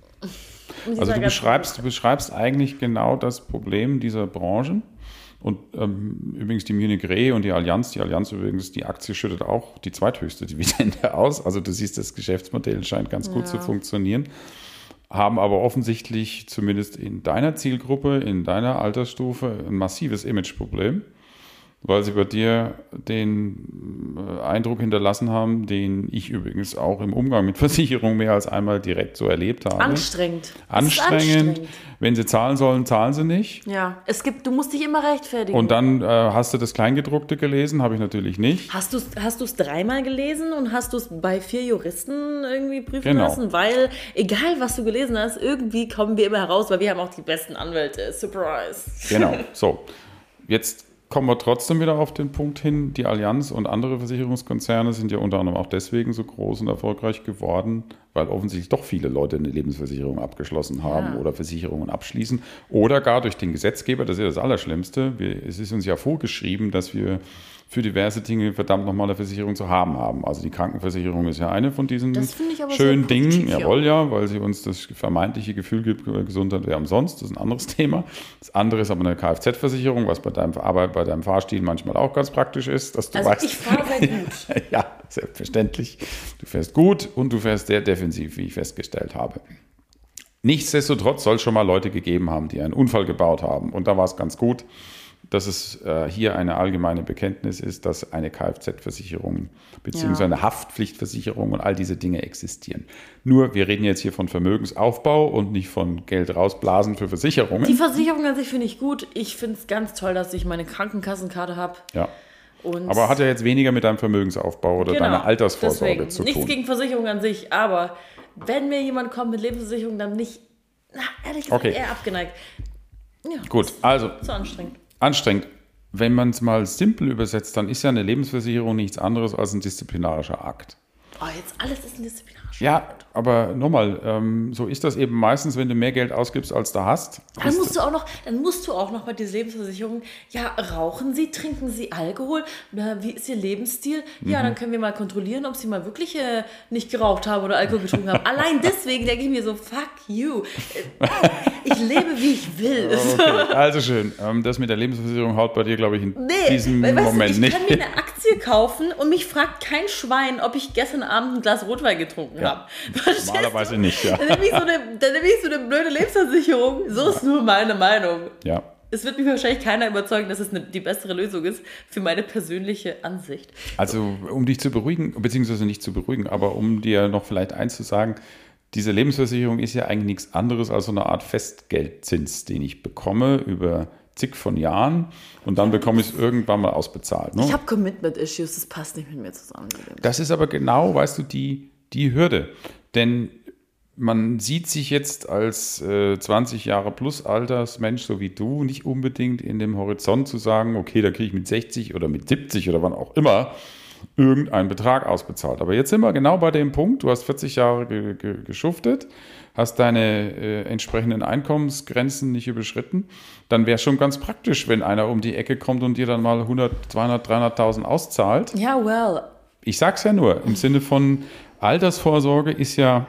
Also du beschreibst eigentlich genau das Problem dieser Branchen. Und übrigens die Munich Re und die Allianz übrigens, die Aktie schüttet auch die zweithöchste Dividende aus. Also du siehst, das Geschäftsmodell scheint ganz gut zu funktionieren. Haben aber offensichtlich zumindest in deiner Zielgruppe, in deiner Altersstufe ein massives Imageproblem, weil sie bei dir den Eindruck hinterlassen haben, den ich übrigens auch im Umgang mit Versicherungen mehr als einmal direkt so erlebt habe. Anstrengend. Wenn sie zahlen sollen, zahlen sie nicht. Ja, du musst dich immer rechtfertigen. Und dann hast du das Kleingedruckte gelesen, habe ich natürlich nicht. Hast du es 3-mal gelesen und hast du es bei 4 Juristen irgendwie prüfen lassen? Weil, egal was du gelesen hast, irgendwie kommen wir immer heraus, weil wir haben auch die besten Anwälte. Surprise. Genau, so. Jetzt kommen wir trotzdem wieder auf den Punkt hin, die Allianz und andere Versicherungskonzerne sind ja unter anderem auch deswegen so groß und erfolgreich geworden, weil offensichtlich doch viele Leute eine Lebensversicherung abgeschlossen haben oder Versicherungen abschließen oder gar durch den Gesetzgeber, das ist ja das Allerschlimmste. Es ist uns ja vorgeschrieben, dass wir für diverse Dinge verdammt nochmal eine Versicherung zu haben. Also die Krankenversicherung ist ja eine von diesen schönen Dingen. Jawohl, ja, weil sie uns das vermeintliche Gefühl gibt, Gesundheit wäre umsonst. Das ist ein anderes Thema. Das andere ist aber eine Kfz-Versicherung, was bei deinem Fahrstil manchmal auch ganz praktisch ist. Dass du weißt, ich fahre sehr gut. Ja, selbstverständlich. Du fährst gut und du fährst sehr defensiv defensiv, wie ich festgestellt habe. Nichtsdestotrotz soll es schon mal Leute gegeben haben, die einen Unfall gebaut haben. Und da war es ganz gut, dass es hier eine allgemeine Bekenntnis ist, dass eine Kfz-Versicherung bzw. eine Haftpflichtversicherung und all diese Dinge existieren. Nur, wir reden jetzt hier von Vermögensaufbau und nicht von Geld rausblasen für Versicherungen. Die Versicherung an sich finde ich gut. Ich finde es ganz toll, dass ich meine Krankenkassenkarte habe. Ja. Aber hat ja jetzt weniger mit deinem Vermögensaufbau oder deiner Altersvorsorge zu tun. Nichts gegen Versicherung an sich, aber wenn mir jemand kommt mit Lebensversicherung, dann nicht, ehrlich gesagt, eher abgeneigt. Ja, gut, also zu anstrengend. Anstrengend. Wenn man es mal simpel übersetzt, dann ist ja eine Lebensversicherung nichts anderes als ein disziplinarischer Akt. Oh, jetzt alles ist ein disziplinarischer Ja, Akt. aber nochmal, so ist das eben meistens, wenn du mehr Geld ausgibst, als du hast. Dann musst du auch noch bei dieser Lebensversicherung, ja, rauchen Sie, trinken Sie Alkohol? Wie ist Ihr Lebensstil? Ja, dann können wir mal kontrollieren, ob Sie mal wirklich nicht geraucht haben oder Alkohol getrunken haben. Allein deswegen denke ich mir so, fuck you. Ich lebe, wie ich will. Okay, also schön. Das mit der Lebensversicherung haut bei dir, glaube ich, in diesem Moment nicht. Ich kann mir eine Aktie kaufen und mich fragt kein Schwein, ob ich gestern Abend ein Glas Rotwein getrunken habe. Normalerweise nicht, ja. Dann nehme ich so eine blöde Lebensversicherung. So ist nur meine Meinung. Ja. Es wird mich wahrscheinlich keiner überzeugen, dass es die bessere Lösung ist für meine persönliche Ansicht. Also, um dich zu beruhigen, beziehungsweise nicht zu beruhigen, aber um dir noch vielleicht eins zu sagen, diese Lebensversicherung ist ja eigentlich nichts anderes als so eine Art Festgeldzins, den ich bekomme über zig von Jahren und dann bekomme ich es irgendwann mal ausbezahlt. Ne? Ich habe Commitment-Issues, das passt nicht mit mir zusammen. Das ist aber genau, weißt du, die Hürde. Denn man sieht sich jetzt als 20 Jahre plus Altersmensch, so wie du, nicht unbedingt in dem Horizont zu sagen, okay, da kriege ich mit 60 oder mit 70 oder wann auch immer irgendeinen Betrag ausbezahlt. Aber jetzt sind wir genau bei dem Punkt, du hast 40 Jahre geschuftet, hast deine entsprechenden Einkommensgrenzen nicht überschritten, dann wäre es schon ganz praktisch, wenn einer um die Ecke kommt und dir dann mal 100, 200, 300.000 auszahlt. Ja, well. Ich sag's ja nur, im Sinne von Altersvorsorge ist ja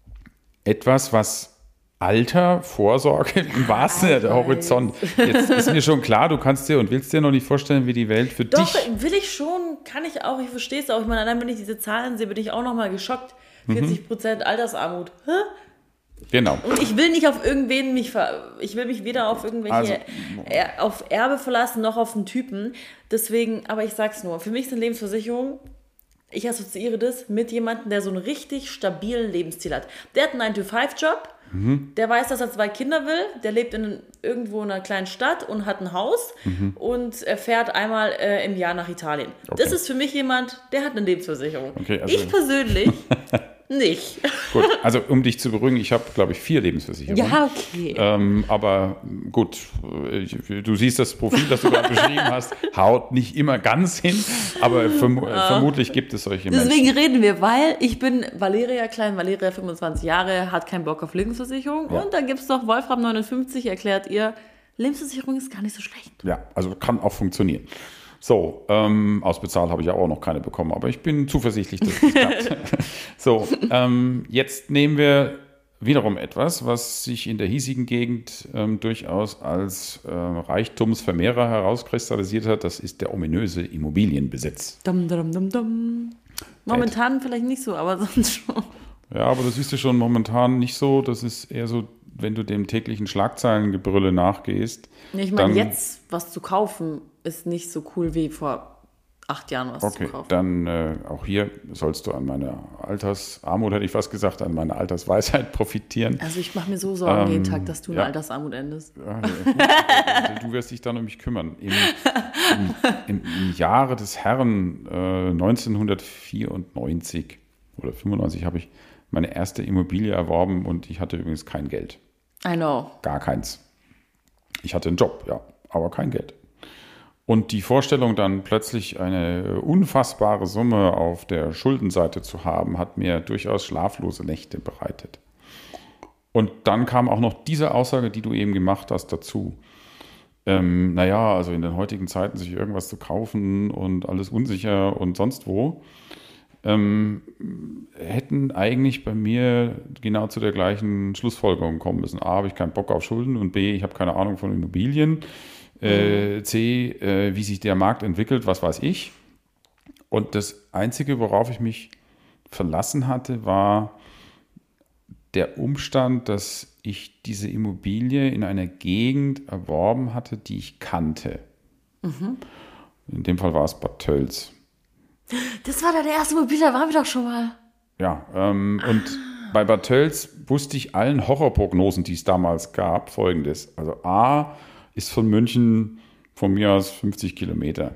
etwas, was Alter, Vorsorge im wahrsten Sinne der Horizont. Jetzt ist mir schon klar, du kannst dir und willst dir noch nicht vorstellen, wie die Welt für dich... Doch, will ich schon, kann ich auch, ich verstehe es auch. Ich meine, allein wenn ich diese Zahlen sehe, bin ich auch nochmal geschockt. 40% Altersarmut. Hä? Genau. Und ich will nicht auf irgendwen ich will mich weder auf irgendwelche auf Erbe verlassen, noch auf einen Typen. Deswegen, aber ich sag's nur, für mich ist eine Lebensversicherung, ich assoziiere das mit jemandem, der so einen richtig stabilen Lebensstil hat. Der hat einen 9-to-5-Job, der weiß, dass er 2 Kinder will, der lebt irgendwo in einer kleinen Stadt und hat ein Haus und er fährt einmal im Jahr nach Italien. Okay. Das ist für mich jemand, der hat eine Lebensversicherung. Okay, also ich persönlich nicht. Gut, also um dich zu beruhigen, ich habe, glaube ich, 4 Lebensversicherungen. Ja, okay. Aber gut, du siehst das Profil, das du gerade beschrieben hast, haut nicht immer ganz hin, aber vermutlich gibt es solche Menschen. Deswegen reden wir, weil ich bin Valeria Klein, Valeria 25 Jahre, hat keinen Bock auf Lebensversicherung und dann gibt es noch Wolfram 59, erklärt ihr, Lebensversicherung ist gar nicht so schlecht. Ja, also kann auch funktionieren. So, ausbezahlt habe ich ja auch noch keine bekommen, aber ich bin zuversichtlich, dass es klappt. So, jetzt nehmen wir wiederum etwas, was sich in der hiesigen Gegend durchaus als Reichtumsvermehrer herauskristallisiert hat. Das ist der ominöse Immobilienbesitz. Dum, dum, dum, dum. Momentan vielleicht nicht so, aber sonst schon. Ja, aber das siehst du schon momentan nicht so. Das ist eher so, wenn du dem täglichen Schlagzeilengebrülle nachgehst. Ich meine, jetzt was zu kaufen ist nicht so cool wie vor 8 Jahren was zu kaufen. Okay, dann auch hier sollst du an meiner Altersarmut, hätte ich fast gesagt, an meiner Altersweisheit profitieren. Also ich mache mir so Sorgen jeden Tag, dass du in Altersarmut endest. Ja, du wirst dich dann um mich kümmern. Im Jahre des Herrn 1994 oder 95 habe ich meine erste Immobilie erworben und ich hatte übrigens kein Geld. I know. Gar keins. Ich hatte einen Job, ja, aber kein Geld. Und die Vorstellung, dann plötzlich eine unfassbare Summe auf der Schuldenseite zu haben, hat mir durchaus schlaflose Nächte bereitet. Und dann kam auch noch diese Aussage, die du eben gemacht hast, dazu. Also in den heutigen Zeiten sich irgendwas zu kaufen und alles unsicher und sonst wo, hätten eigentlich bei mir genau zu der gleichen Schlussfolgerung kommen müssen. A, habe ich keinen Bock auf Schulden und B, ich habe keine Ahnung von Immobilien. C, wie sich der Markt entwickelt, was weiß ich. Und das Einzige, worauf ich mich verlassen hatte, war der Umstand, dass ich diese Immobilie in einer Gegend erworben hatte, die ich kannte. In dem Fall war es Bad Tölz. Das war deine erste Immobilie, da waren wir doch schon mal. Ja, und bei Bad Tölz wusste ich allen Horrorprognosen, die es damals gab, Folgendes. Also A ist von München von mir aus 50 Kilometer.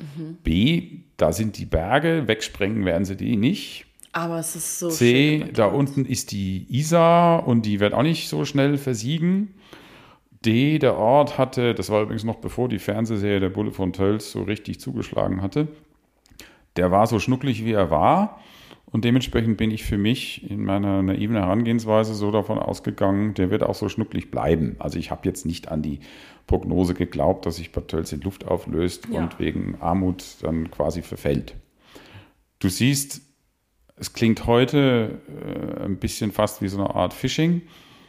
B, da sind die Berge, wegsprengen werden sie die nicht. Aber es ist so C, schön. da unten ist die Isar und die wird auch nicht so schnell versiegen. D, der Ort hatte, das war übrigens noch bevor die Fernsehserie Der Bulle von Tölz so richtig zugeschlagen hatte, der war so schnucklig, wie er war. Und dementsprechend bin ich für mich in meiner naiven Herangehensweise so davon ausgegangen, der wird auch so schnucklig bleiben. Also ich habe jetzt nicht an die Prognose geglaubt, dass sich Bad Tölz in Luft auflöst und wegen Armut dann quasi verfällt. Du siehst, es klingt heute ein bisschen fast wie so eine Art Phishing,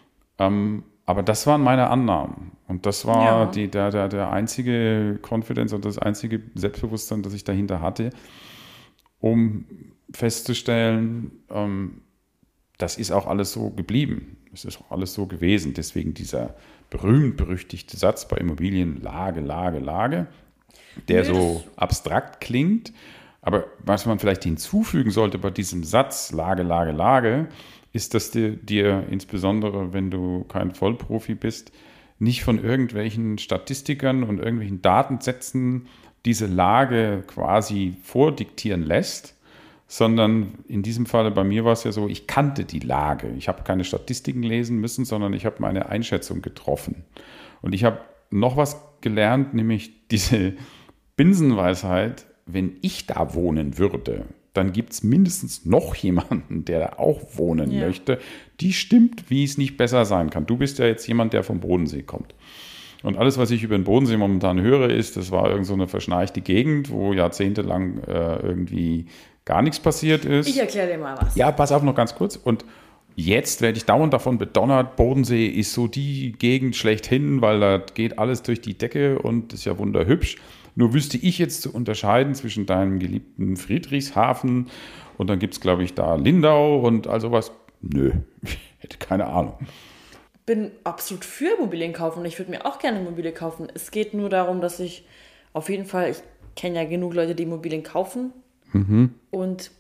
aber das waren meine Annahmen. Und das war der einzige Confidence und das einzige Selbstbewusstsein, das ich dahinter hatte, um festzustellen, das ist auch alles so geblieben. Es ist auch alles so gewesen. Deswegen dieser berühmt-berüchtigte Satz bei Immobilien, Lage, Lage, Lage, der so abstrakt klingt. Aber was man vielleicht hinzufügen sollte bei diesem Satz, Lage, Lage, Lage, ist, dass dir insbesondere, wenn du kein Vollprofi bist, nicht von irgendwelchen Statistikern und irgendwelchen Datensätzen diese Lage quasi vordiktieren lässt, sondern in diesem Falle bei mir war es ja so, ich kannte die Lage. Ich habe keine Statistiken lesen müssen, sondern ich habe meine Einschätzung getroffen. Und ich habe noch was gelernt, nämlich diese Binsenweisheit, wenn ich da wohnen würde, dann gibt es mindestens noch jemanden, der da auch wohnen möchte. Die stimmt, wie es nicht besser sein kann. Du bist ja jetzt jemand, der vom Bodensee kommt. Und alles, was ich über den Bodensee momentan höre, ist, das war irgend so eine verschnarchte Gegend, wo jahrzehntelang irgendwie gar nichts passiert ist. Ich erkläre dir mal was. Ja, pass auf noch ganz kurz. Und jetzt werde ich dauernd davon bedonnert, Bodensee ist so die Gegend schlechthin, weil da geht alles durch die Decke und ist ja wunderhübsch. Nur wüsste ich jetzt zu unterscheiden zwischen deinem geliebten Friedrichshafen und dann gibt es, glaube ich, da Lindau und all sowas. Nö, ich hätte keine Ahnung. Bin absolut für Immobilien kaufen und ich würde mir auch gerne Immobilien kaufen. Es geht nur darum, dass ich auf jeden Fall, ich kenne ja genug Leute, die Immobilien kaufen. Und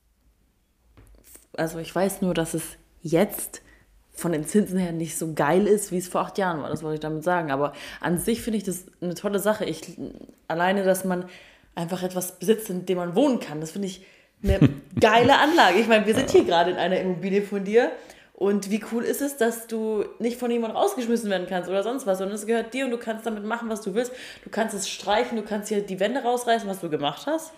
also ich weiß nur, dass es jetzt von den Zinsen her nicht so geil ist, wie es vor 8 Jahren war. Das wollte ich damit sagen. Aber an sich finde ich das eine tolle Sache. Alleine, dass man einfach etwas besitzt, in dem man wohnen kann, das finde ich eine geile Anlage. Ich meine, wir sind hier gerade in einer Immobilie von dir. Und wie cool ist es, dass du nicht von jemandem rausgeschmissen werden kannst oder sonst was, sondern es gehört dir und du kannst damit machen, was du willst. Du kannst es streichen, du kannst hier die Wände rausreißen, was du gemacht hast.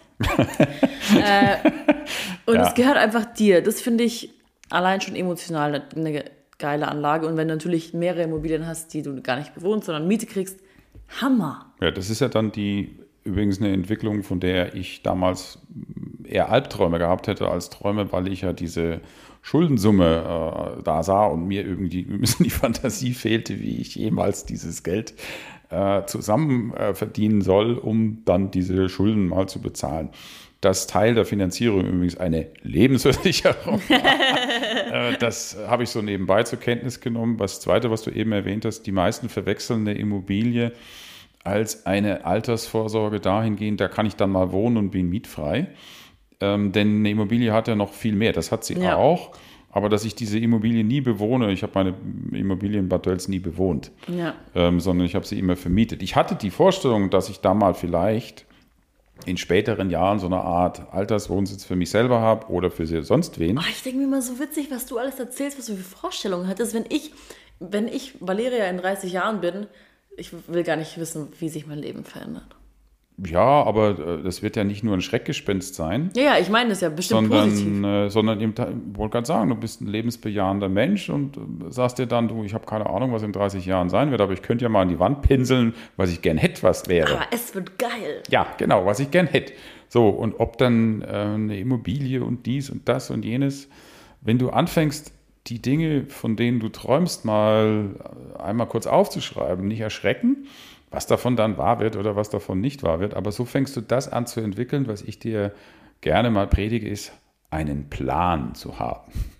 Und es gehört einfach dir. Das finde ich allein schon emotional eine geile Anlage. Und wenn du natürlich mehrere Immobilien hast, die du gar nicht bewohnst, sondern Miete kriegst, Hammer. Ja, das ist ja dann übrigens eine Entwicklung, von der ich damals eher Albträume gehabt hätte als Träume, weil ich ja diese Schuldensumme da sah und mir irgendwie ein bisschen die Fantasie fehlte, wie ich jemals dieses Geld zusammen verdienen soll, um dann diese Schulden mal zu bezahlen. Das Teil der Finanzierung übrigens eine Lebensversicherung war. Das habe ich so nebenbei zur Kenntnis genommen. Das Zweite, was du eben erwähnt hast, die meisten verwechseln eine Immobilie als eine Altersvorsorge dahingehend, da kann ich dann mal wohnen und bin mietfrei. Denn eine Immobilie hat ja noch viel mehr. Das hat sie auch. Aber dass ich diese Immobilie nie bewohne, ich habe meine Immobilie in Bad Tölz nie bewohnt, sondern ich habe sie immer vermietet. Ich hatte die Vorstellung, dass ich da mal vielleicht in späteren Jahren so eine Art Alterswohnsitz für mich selber habe oder für sonst wen. Oh, ich denke mir immer so witzig, was du alles erzählst, was du für Vorstellungen hattest. Wenn ich Valeria in 30 Jahren bin, ich will gar nicht wissen, wie sich mein Leben verändert. Ja, aber das wird ja nicht nur ein Schreckgespenst sein. Ja, ich meine das ja bestimmt positiv. Sondern eben, ich wollte gerade sagen, du bist ein lebensbejahender Mensch und sagst dir dann, du, ich habe keine Ahnung, was in 30 Jahren sein wird, aber ich könnte ja mal an die Wand pinseln, was ich gern hätte, was wäre. Aber es wird geil. Ja, genau, was ich gern hätte. So, und ob dann eine Immobilie und dies und das und jenes, wenn du anfängst, die Dinge, von denen du träumst, mal einmal kurz aufzuschreiben, nicht erschrecken, was davon dann wahr wird oder was davon nicht wahr wird. Aber so fängst du das an zu entwickeln, was ich dir gerne mal predige, ist, einen Plan zu haben.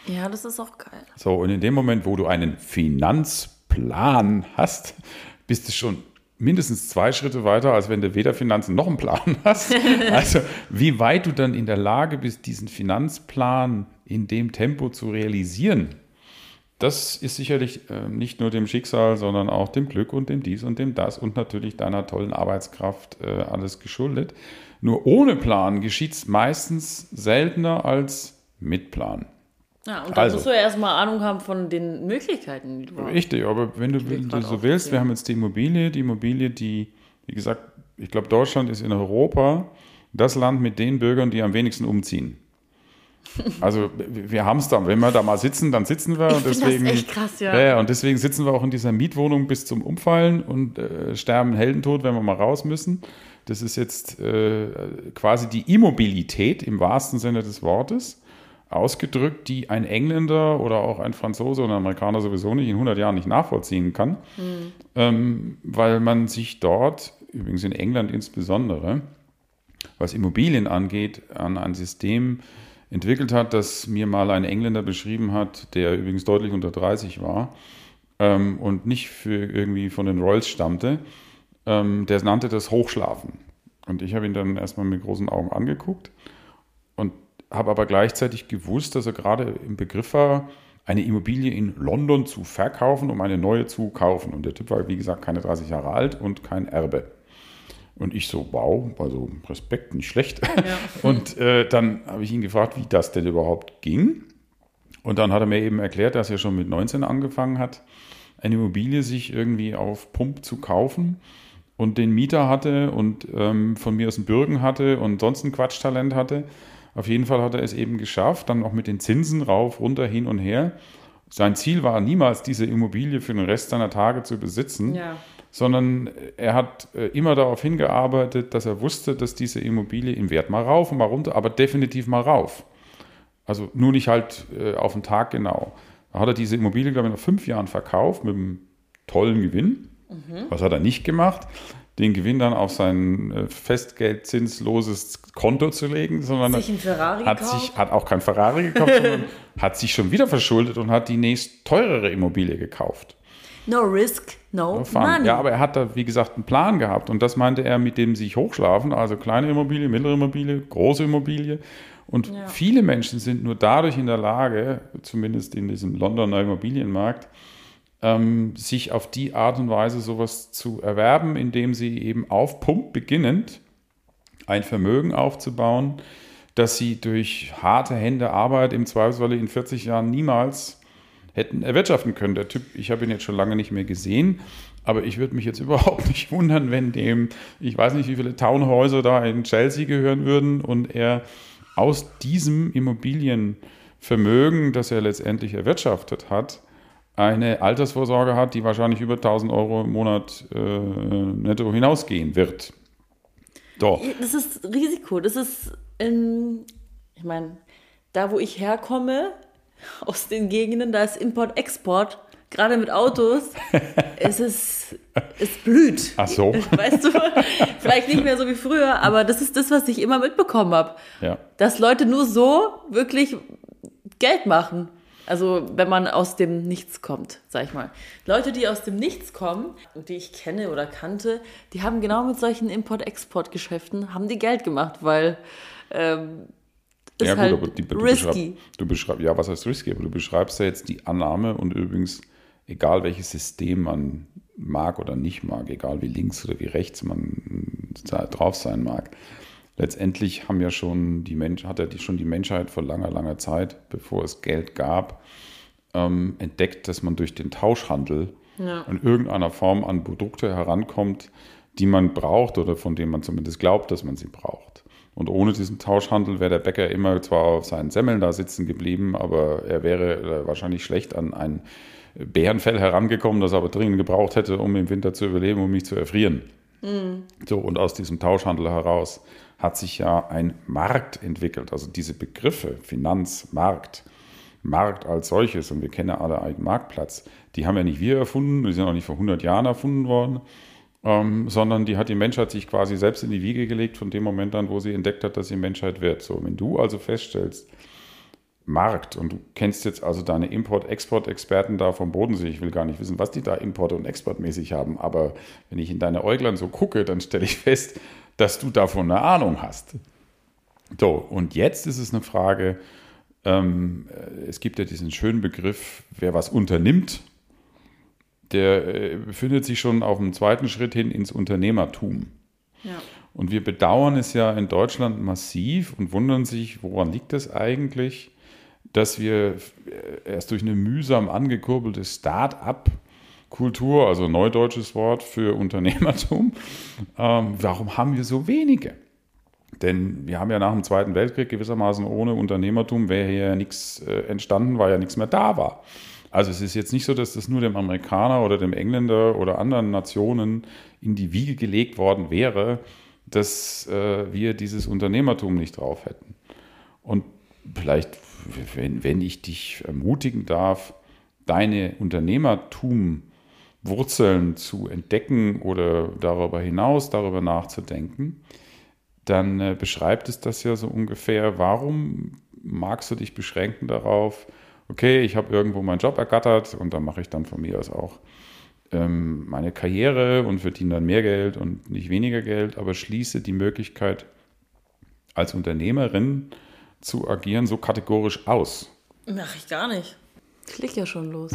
Ja, das ist auch geil. So, und in dem Moment, wo du einen Finanzplan hast, bist du schon mindestens 2 Schritte weiter, als wenn du weder Finanzen noch einen Plan hast. Also wie weit du dann in der Lage bist, diesen Finanzplan in dem Tempo zu realisieren, das ist sicherlich nicht nur dem Schicksal, sondern auch dem Glück und dem dies und dem das und natürlich deiner tollen Arbeitskraft alles geschuldet. Nur ohne Plan geschieht es meistens seltener als mit Plan. Ja, und da musst du ja erstmal Ahnung haben von den Möglichkeiten, die du hast. Richtig, aber wenn du so willst, wir haben jetzt die Immobilie, die, wie gesagt, ich glaube, Deutschland ist in Europa das Land mit den Bürgern, die am wenigsten umziehen. Also wir haben es da, wenn wir da mal sitzen, dann sitzen wir. Und deswegen, das ist echt krass, ja. Und deswegen sitzen wir auch in dieser Mietwohnung bis zum Umfallen und sterben Heldentod, wenn wir mal raus müssen. Das ist jetzt quasi die Immobilität im wahrsten Sinne des Wortes ausgedrückt, die ein Engländer oder auch ein Franzose oder ein Amerikaner sowieso nicht in 100 Jahren nicht nachvollziehen kann, weil man sich dort, übrigens in England insbesondere, was Immobilien angeht, an ein System entwickelt hat, das mir mal ein Engländer beschrieben hat, der übrigens deutlich unter 30 war und nicht irgendwie von den Royals stammte, der nannte das Hochschlafen. Und ich habe ihn dann erstmal mit großen Augen angeguckt und habe aber gleichzeitig gewusst, dass er gerade im Begriff war, eine Immobilie in London zu verkaufen, um eine neue zu kaufen. Und der Typ war, wie gesagt, keine 30 Jahre alt und kein Erbe. Und ich so, wow, also Respekt, nicht schlecht. Ja. Und dann habe ich ihn gefragt, wie das denn überhaupt ging. Und dann hat er mir eben erklärt, dass er schon mit 19 angefangen hat, eine Immobilie sich irgendwie auf Pump zu kaufen und den Mieter hatte und von mir aus einen Bürgen hatte und sonst ein Quatschtalent hatte. Auf jeden Fall hat er es eben geschafft, dann auch mit den Zinsen rauf, runter, hin und her. Sein Ziel war niemals, diese Immobilie für den Rest seiner Tage zu besitzen, sondern er hat immer darauf hingearbeitet, dass er wusste, dass diese Immobilie im Wert mal rauf und mal runter, aber definitiv mal rauf. Also nur nicht halt auf den Tag genau. Da hat er diese Immobilie, glaube ich, nach 5 Jahren verkauft mit einem tollen Gewinn. Was hat er nicht gemacht? Den Gewinn dann auf sein festgeldzinsloses Konto zu legen, sondern sich ein Ferrari hat auch kein Ferrari gekauft, sondern hat sich schon wieder verschuldet und hat die nächst teurere Immobilie gekauft. No risk, no money. Ja, aber er hat da, wie gesagt, einen Plan gehabt und das meinte er mit dem sich hochschlafen, also kleine Immobilie, mittlere Immobilie, große Immobilie. Und viele Menschen sind nur dadurch in der Lage, zumindest in diesem Londoner Immobilienmarkt, sich auf die Art und Weise sowas zu erwerben, indem sie eben auf Pump beginnend ein Vermögen aufzubauen, das sie durch harte Hände Arbeit im Zweifelsfall in 40 Jahren niemals hätten erwirtschaften können. Der Typ, ich habe ihn jetzt schon lange nicht mehr gesehen, aber ich würde mich jetzt überhaupt nicht wundern, wenn dem, ich weiß nicht, wie viele Townhäuser da in Chelsea gehören würden und er aus diesem Immobilienvermögen, das er letztendlich erwirtschaftet hat, eine Altersvorsorge hat, die wahrscheinlich über 1.000 Euro im Monat netto hinausgehen wird. Doch. Das ist Risiko. Das ist, ich meine, da wo ich herkomme, aus den Gegenden, da ist Import-Export, gerade mit Autos, es blüht. Ach so. Weißt du, vielleicht nicht mehr so wie früher, aber das ist das, was ich immer mitbekommen habe. Ja. Dass Leute nur so wirklich Geld machen. Also wenn man aus dem Nichts kommt, sag ich mal. Leute, die aus dem Nichts kommen und die ich kenne oder kannte, die haben genau mit solchen Import-Export-Geschäften, haben die Geld gemacht, weil ist halt aber risky. Ja, was heißt risky? Aber du beschreibst ja jetzt die Annahme und übrigens, egal welches System man mag oder nicht mag, egal wie links oder wie rechts man drauf sein mag, letztendlich hat ja schon die Menschheit vor langer, langer Zeit, bevor es Geld gab, entdeckt, dass man durch den Tauschhandel in irgendeiner Form an Produkte herankommt, die man braucht oder von denen man zumindest glaubt, dass man sie braucht. Und ohne diesen Tauschhandel wäre der Bäcker immer zwar auf seinen Semmeln da sitzen geblieben, aber er wäre wahrscheinlich schlecht an ein Bärenfell herangekommen, das er aber dringend gebraucht hätte, um im Winter zu überleben, um nicht zu erfrieren. So, und aus diesem Tauschhandel heraus hat sich ja ein Markt entwickelt. Also diese Begriffe, Finanz, Markt als solches, und wir kennen ja alle einen Marktplatz, die haben ja nicht wir erfunden, die sind auch nicht vor 100 Jahren erfunden worden, sondern die hat die Menschheit sich quasi selbst in die Wiege gelegt von dem Moment an, wo sie entdeckt hat, dass sie Menschheit wird. So, wenn du also feststellst, Markt und du kennst jetzt also deine Import-Export-Experten da vom Bodensee. Ich will gar nicht wissen, was die da import- und exportmäßig haben, aber wenn ich in deine Äuglein so gucke, dann stelle ich fest, dass du davon eine Ahnung hast. So, und jetzt ist es eine Frage, es gibt ja diesen schönen Begriff, wer was unternimmt, der befindet sich schon auf dem zweiten Schritt hin ins Unternehmertum. Ja. Und wir bedauern es ja in Deutschland massiv und wundern sich, woran liegt das eigentlich, dass wir erst durch eine mühsam angekurbelte Start-up-Kultur, also neudeutsches Wort für Unternehmertum, warum haben wir so wenige? Denn wir haben ja nach dem Zweiten Weltkrieg gewissermaßen ohne Unternehmertum wäre hier ja nichts entstanden, weil ja nichts mehr da war. Also es ist jetzt nicht so, dass das nur dem Amerikaner oder dem Engländer oder anderen Nationen in die Wiege gelegt worden wäre, dass wir dieses Unternehmertum nicht drauf hätten. Und vielleicht, wenn ich dich ermutigen darf, deine Unternehmertum-Wurzeln zu entdecken oder darüber hinaus darüber nachzudenken, dann beschreibt es das ja so ungefähr, warum magst du dich beschränken darauf, okay, ich habe irgendwo meinen Job ergattert und dann mache ich dann von mir aus auch meine Karriere und verdiene dann mehr Geld und nicht weniger Geld, aber schließe die Möglichkeit, als Unternehmerin zu agieren, so kategorisch aus. Mache ich gar nicht. Ich leg ja schon los.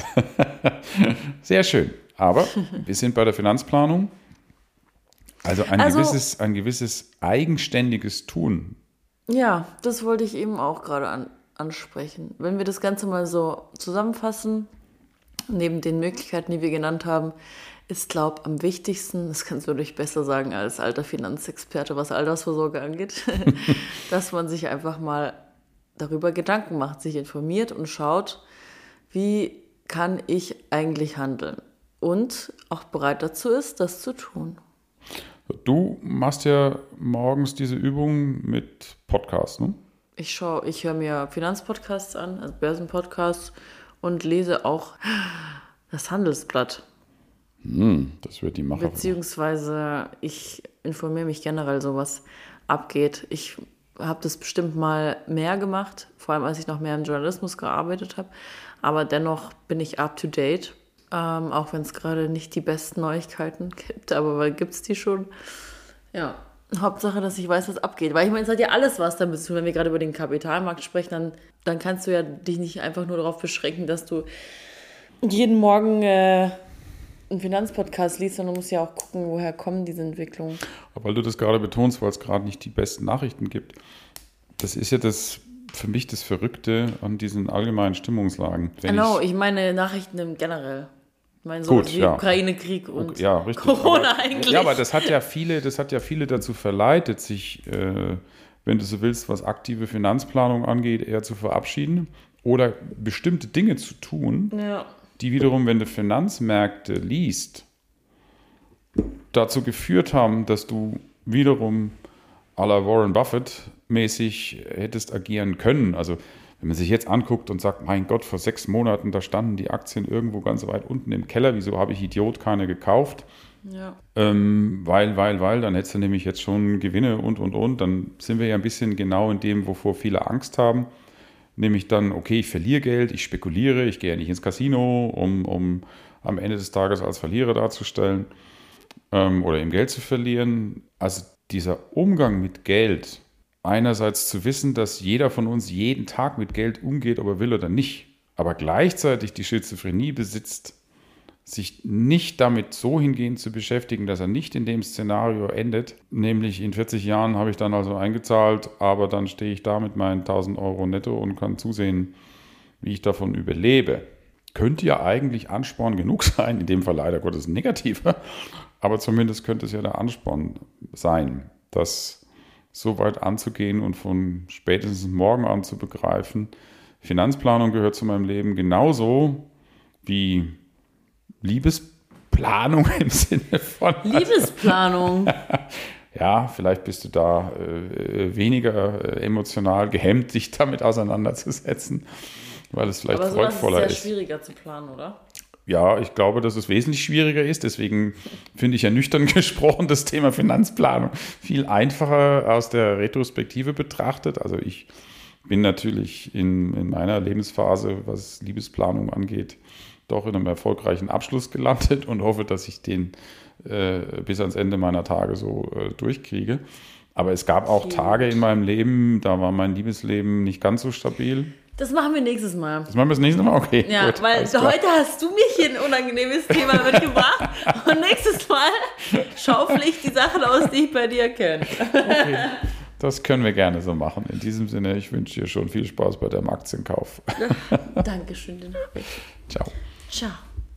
Sehr schön. Aber wir sind bei der Finanzplanung. Also ein gewisses eigenständiges Tun. Ja, das wollte ich eben auch gerade ansprechen. Wenn wir das Ganze mal so zusammenfassen, neben den Möglichkeiten, die wir genannt haben, ist, glaube ich, am wichtigsten, das kannst du natürlich besser sagen als alter Finanzexperte, was Altersvorsorge angeht, dass man sich einfach mal darüber Gedanken macht, sich informiert und schaut, wie kann ich eigentlich handeln und auch bereit dazu ist, das zu tun. Du machst ja morgens diese Übung mit Podcasts, ne? Ich höre mir Finanzpodcasts an, also Börsenpodcasts und lese auch das Handelsblatt. Das wird die Macher. Beziehungsweise ich informiere mich generell, so was abgeht. Ich habe das bestimmt mal mehr gemacht, vor allem als ich noch mehr im Journalismus gearbeitet habe. Aber dennoch bin ich up to date, auch wenn es gerade nicht die besten Neuigkeiten gibt, aber gibt es die schon. Ja, Hauptsache, dass ich weiß, was abgeht. Weil ich meine, es hat ja alles was damit zu tun, wenn wir gerade über den Kapitalmarkt sprechen, dann kannst du ja dich nicht einfach nur darauf beschränken, dass du jeden Morgen einen Finanzpodcast liest, sondern du musst ja auch gucken, woher kommen diese Entwicklungen. Aber weil du das gerade betonst, weil es gerade nicht die besten Nachrichten gibt, das ist ja für mich das Verrückte an diesen allgemeinen Stimmungslagen. Ich meine Nachrichten generell. Ich meine, so wie Ukraine-Krieg und Corona eigentlich. Ja, aber das hat ja viele dazu verleitet, sich, wenn du so willst, was aktive Finanzplanung angeht, eher zu verabschieden oder bestimmte Dinge zu tun, die wiederum, wenn du Finanzmärkte liest, dazu geführt haben, dass du wiederum à la Warren Buffett mäßig hättest agieren können. Also wenn man sich jetzt anguckt und sagt, mein Gott, vor 6 Monaten, da standen die Aktien irgendwo ganz weit unten im Keller, wieso habe ich Idiot keine gekauft? Ja. Weil, dann hättest du nämlich jetzt schon Gewinne und. Dann sind wir ja ein bisschen genau in dem, wovor viele Angst haben. Nämlich dann, okay, ich verliere Geld, ich spekuliere, ich gehe ja nicht ins Casino, um am Ende des Tages als Verlierer darzustellen oder eben Geld zu verlieren. Also dieser Umgang mit Geld, einerseits zu wissen, dass jeder von uns jeden Tag mit Geld umgeht, ob er will oder nicht, aber gleichzeitig die Schizophrenie besitzt, sich nicht damit so hingehend zu beschäftigen, dass er nicht in dem Szenario endet, nämlich in 40 Jahren habe ich dann also eingezahlt, aber dann stehe ich da mit meinen 1.000 Euro netto und kann zusehen, wie ich davon überlebe. Könnte ja eigentlich Ansporn genug sein, in dem Fall leider Gottes ein negativer, aber zumindest könnte es ja der Ansporn sein, das so weit anzugehen und von spätestens morgen an zu begreifen, Finanzplanung gehört zu meinem Leben genauso wie Liebesplanung im Sinne von... Liebesplanung? Ja, vielleicht bist du da weniger emotional gehemmt, dich damit auseinanderzusetzen, weil es vielleicht freudvoller ist. Aber sowas ist ja schwieriger zu planen, oder? Ja, ich glaube, dass es wesentlich schwieriger ist. Deswegen finde ich ja nüchtern gesprochen das Thema Finanzplanung viel einfacher aus der Retrospektive betrachtet. Also ich bin natürlich in meiner Lebensphase, was Liebesplanung angeht, doch in einem erfolgreichen Abschluss gelandet und hoffe, dass ich den bis ans Ende meiner Tage so durchkriege. Aber es gab auch Tage in meinem Leben, da war mein Liebesleben nicht ganz so stabil. Das machen wir nächstes Mal. Das machen wir das nächste Mal? Okay. Ja, gut, weil heute hast du mich hier ein unangenehmes Thema mitgebracht und nächstes Mal schaufel ich die Sachen aus, die ich bei dir kenne. Okay. Das können wir gerne so machen. In diesem Sinne, ich wünsche dir schon viel Spaß bei deinem Aktienkauf. Dankeschön, den habe ich. Ciao. Ciao.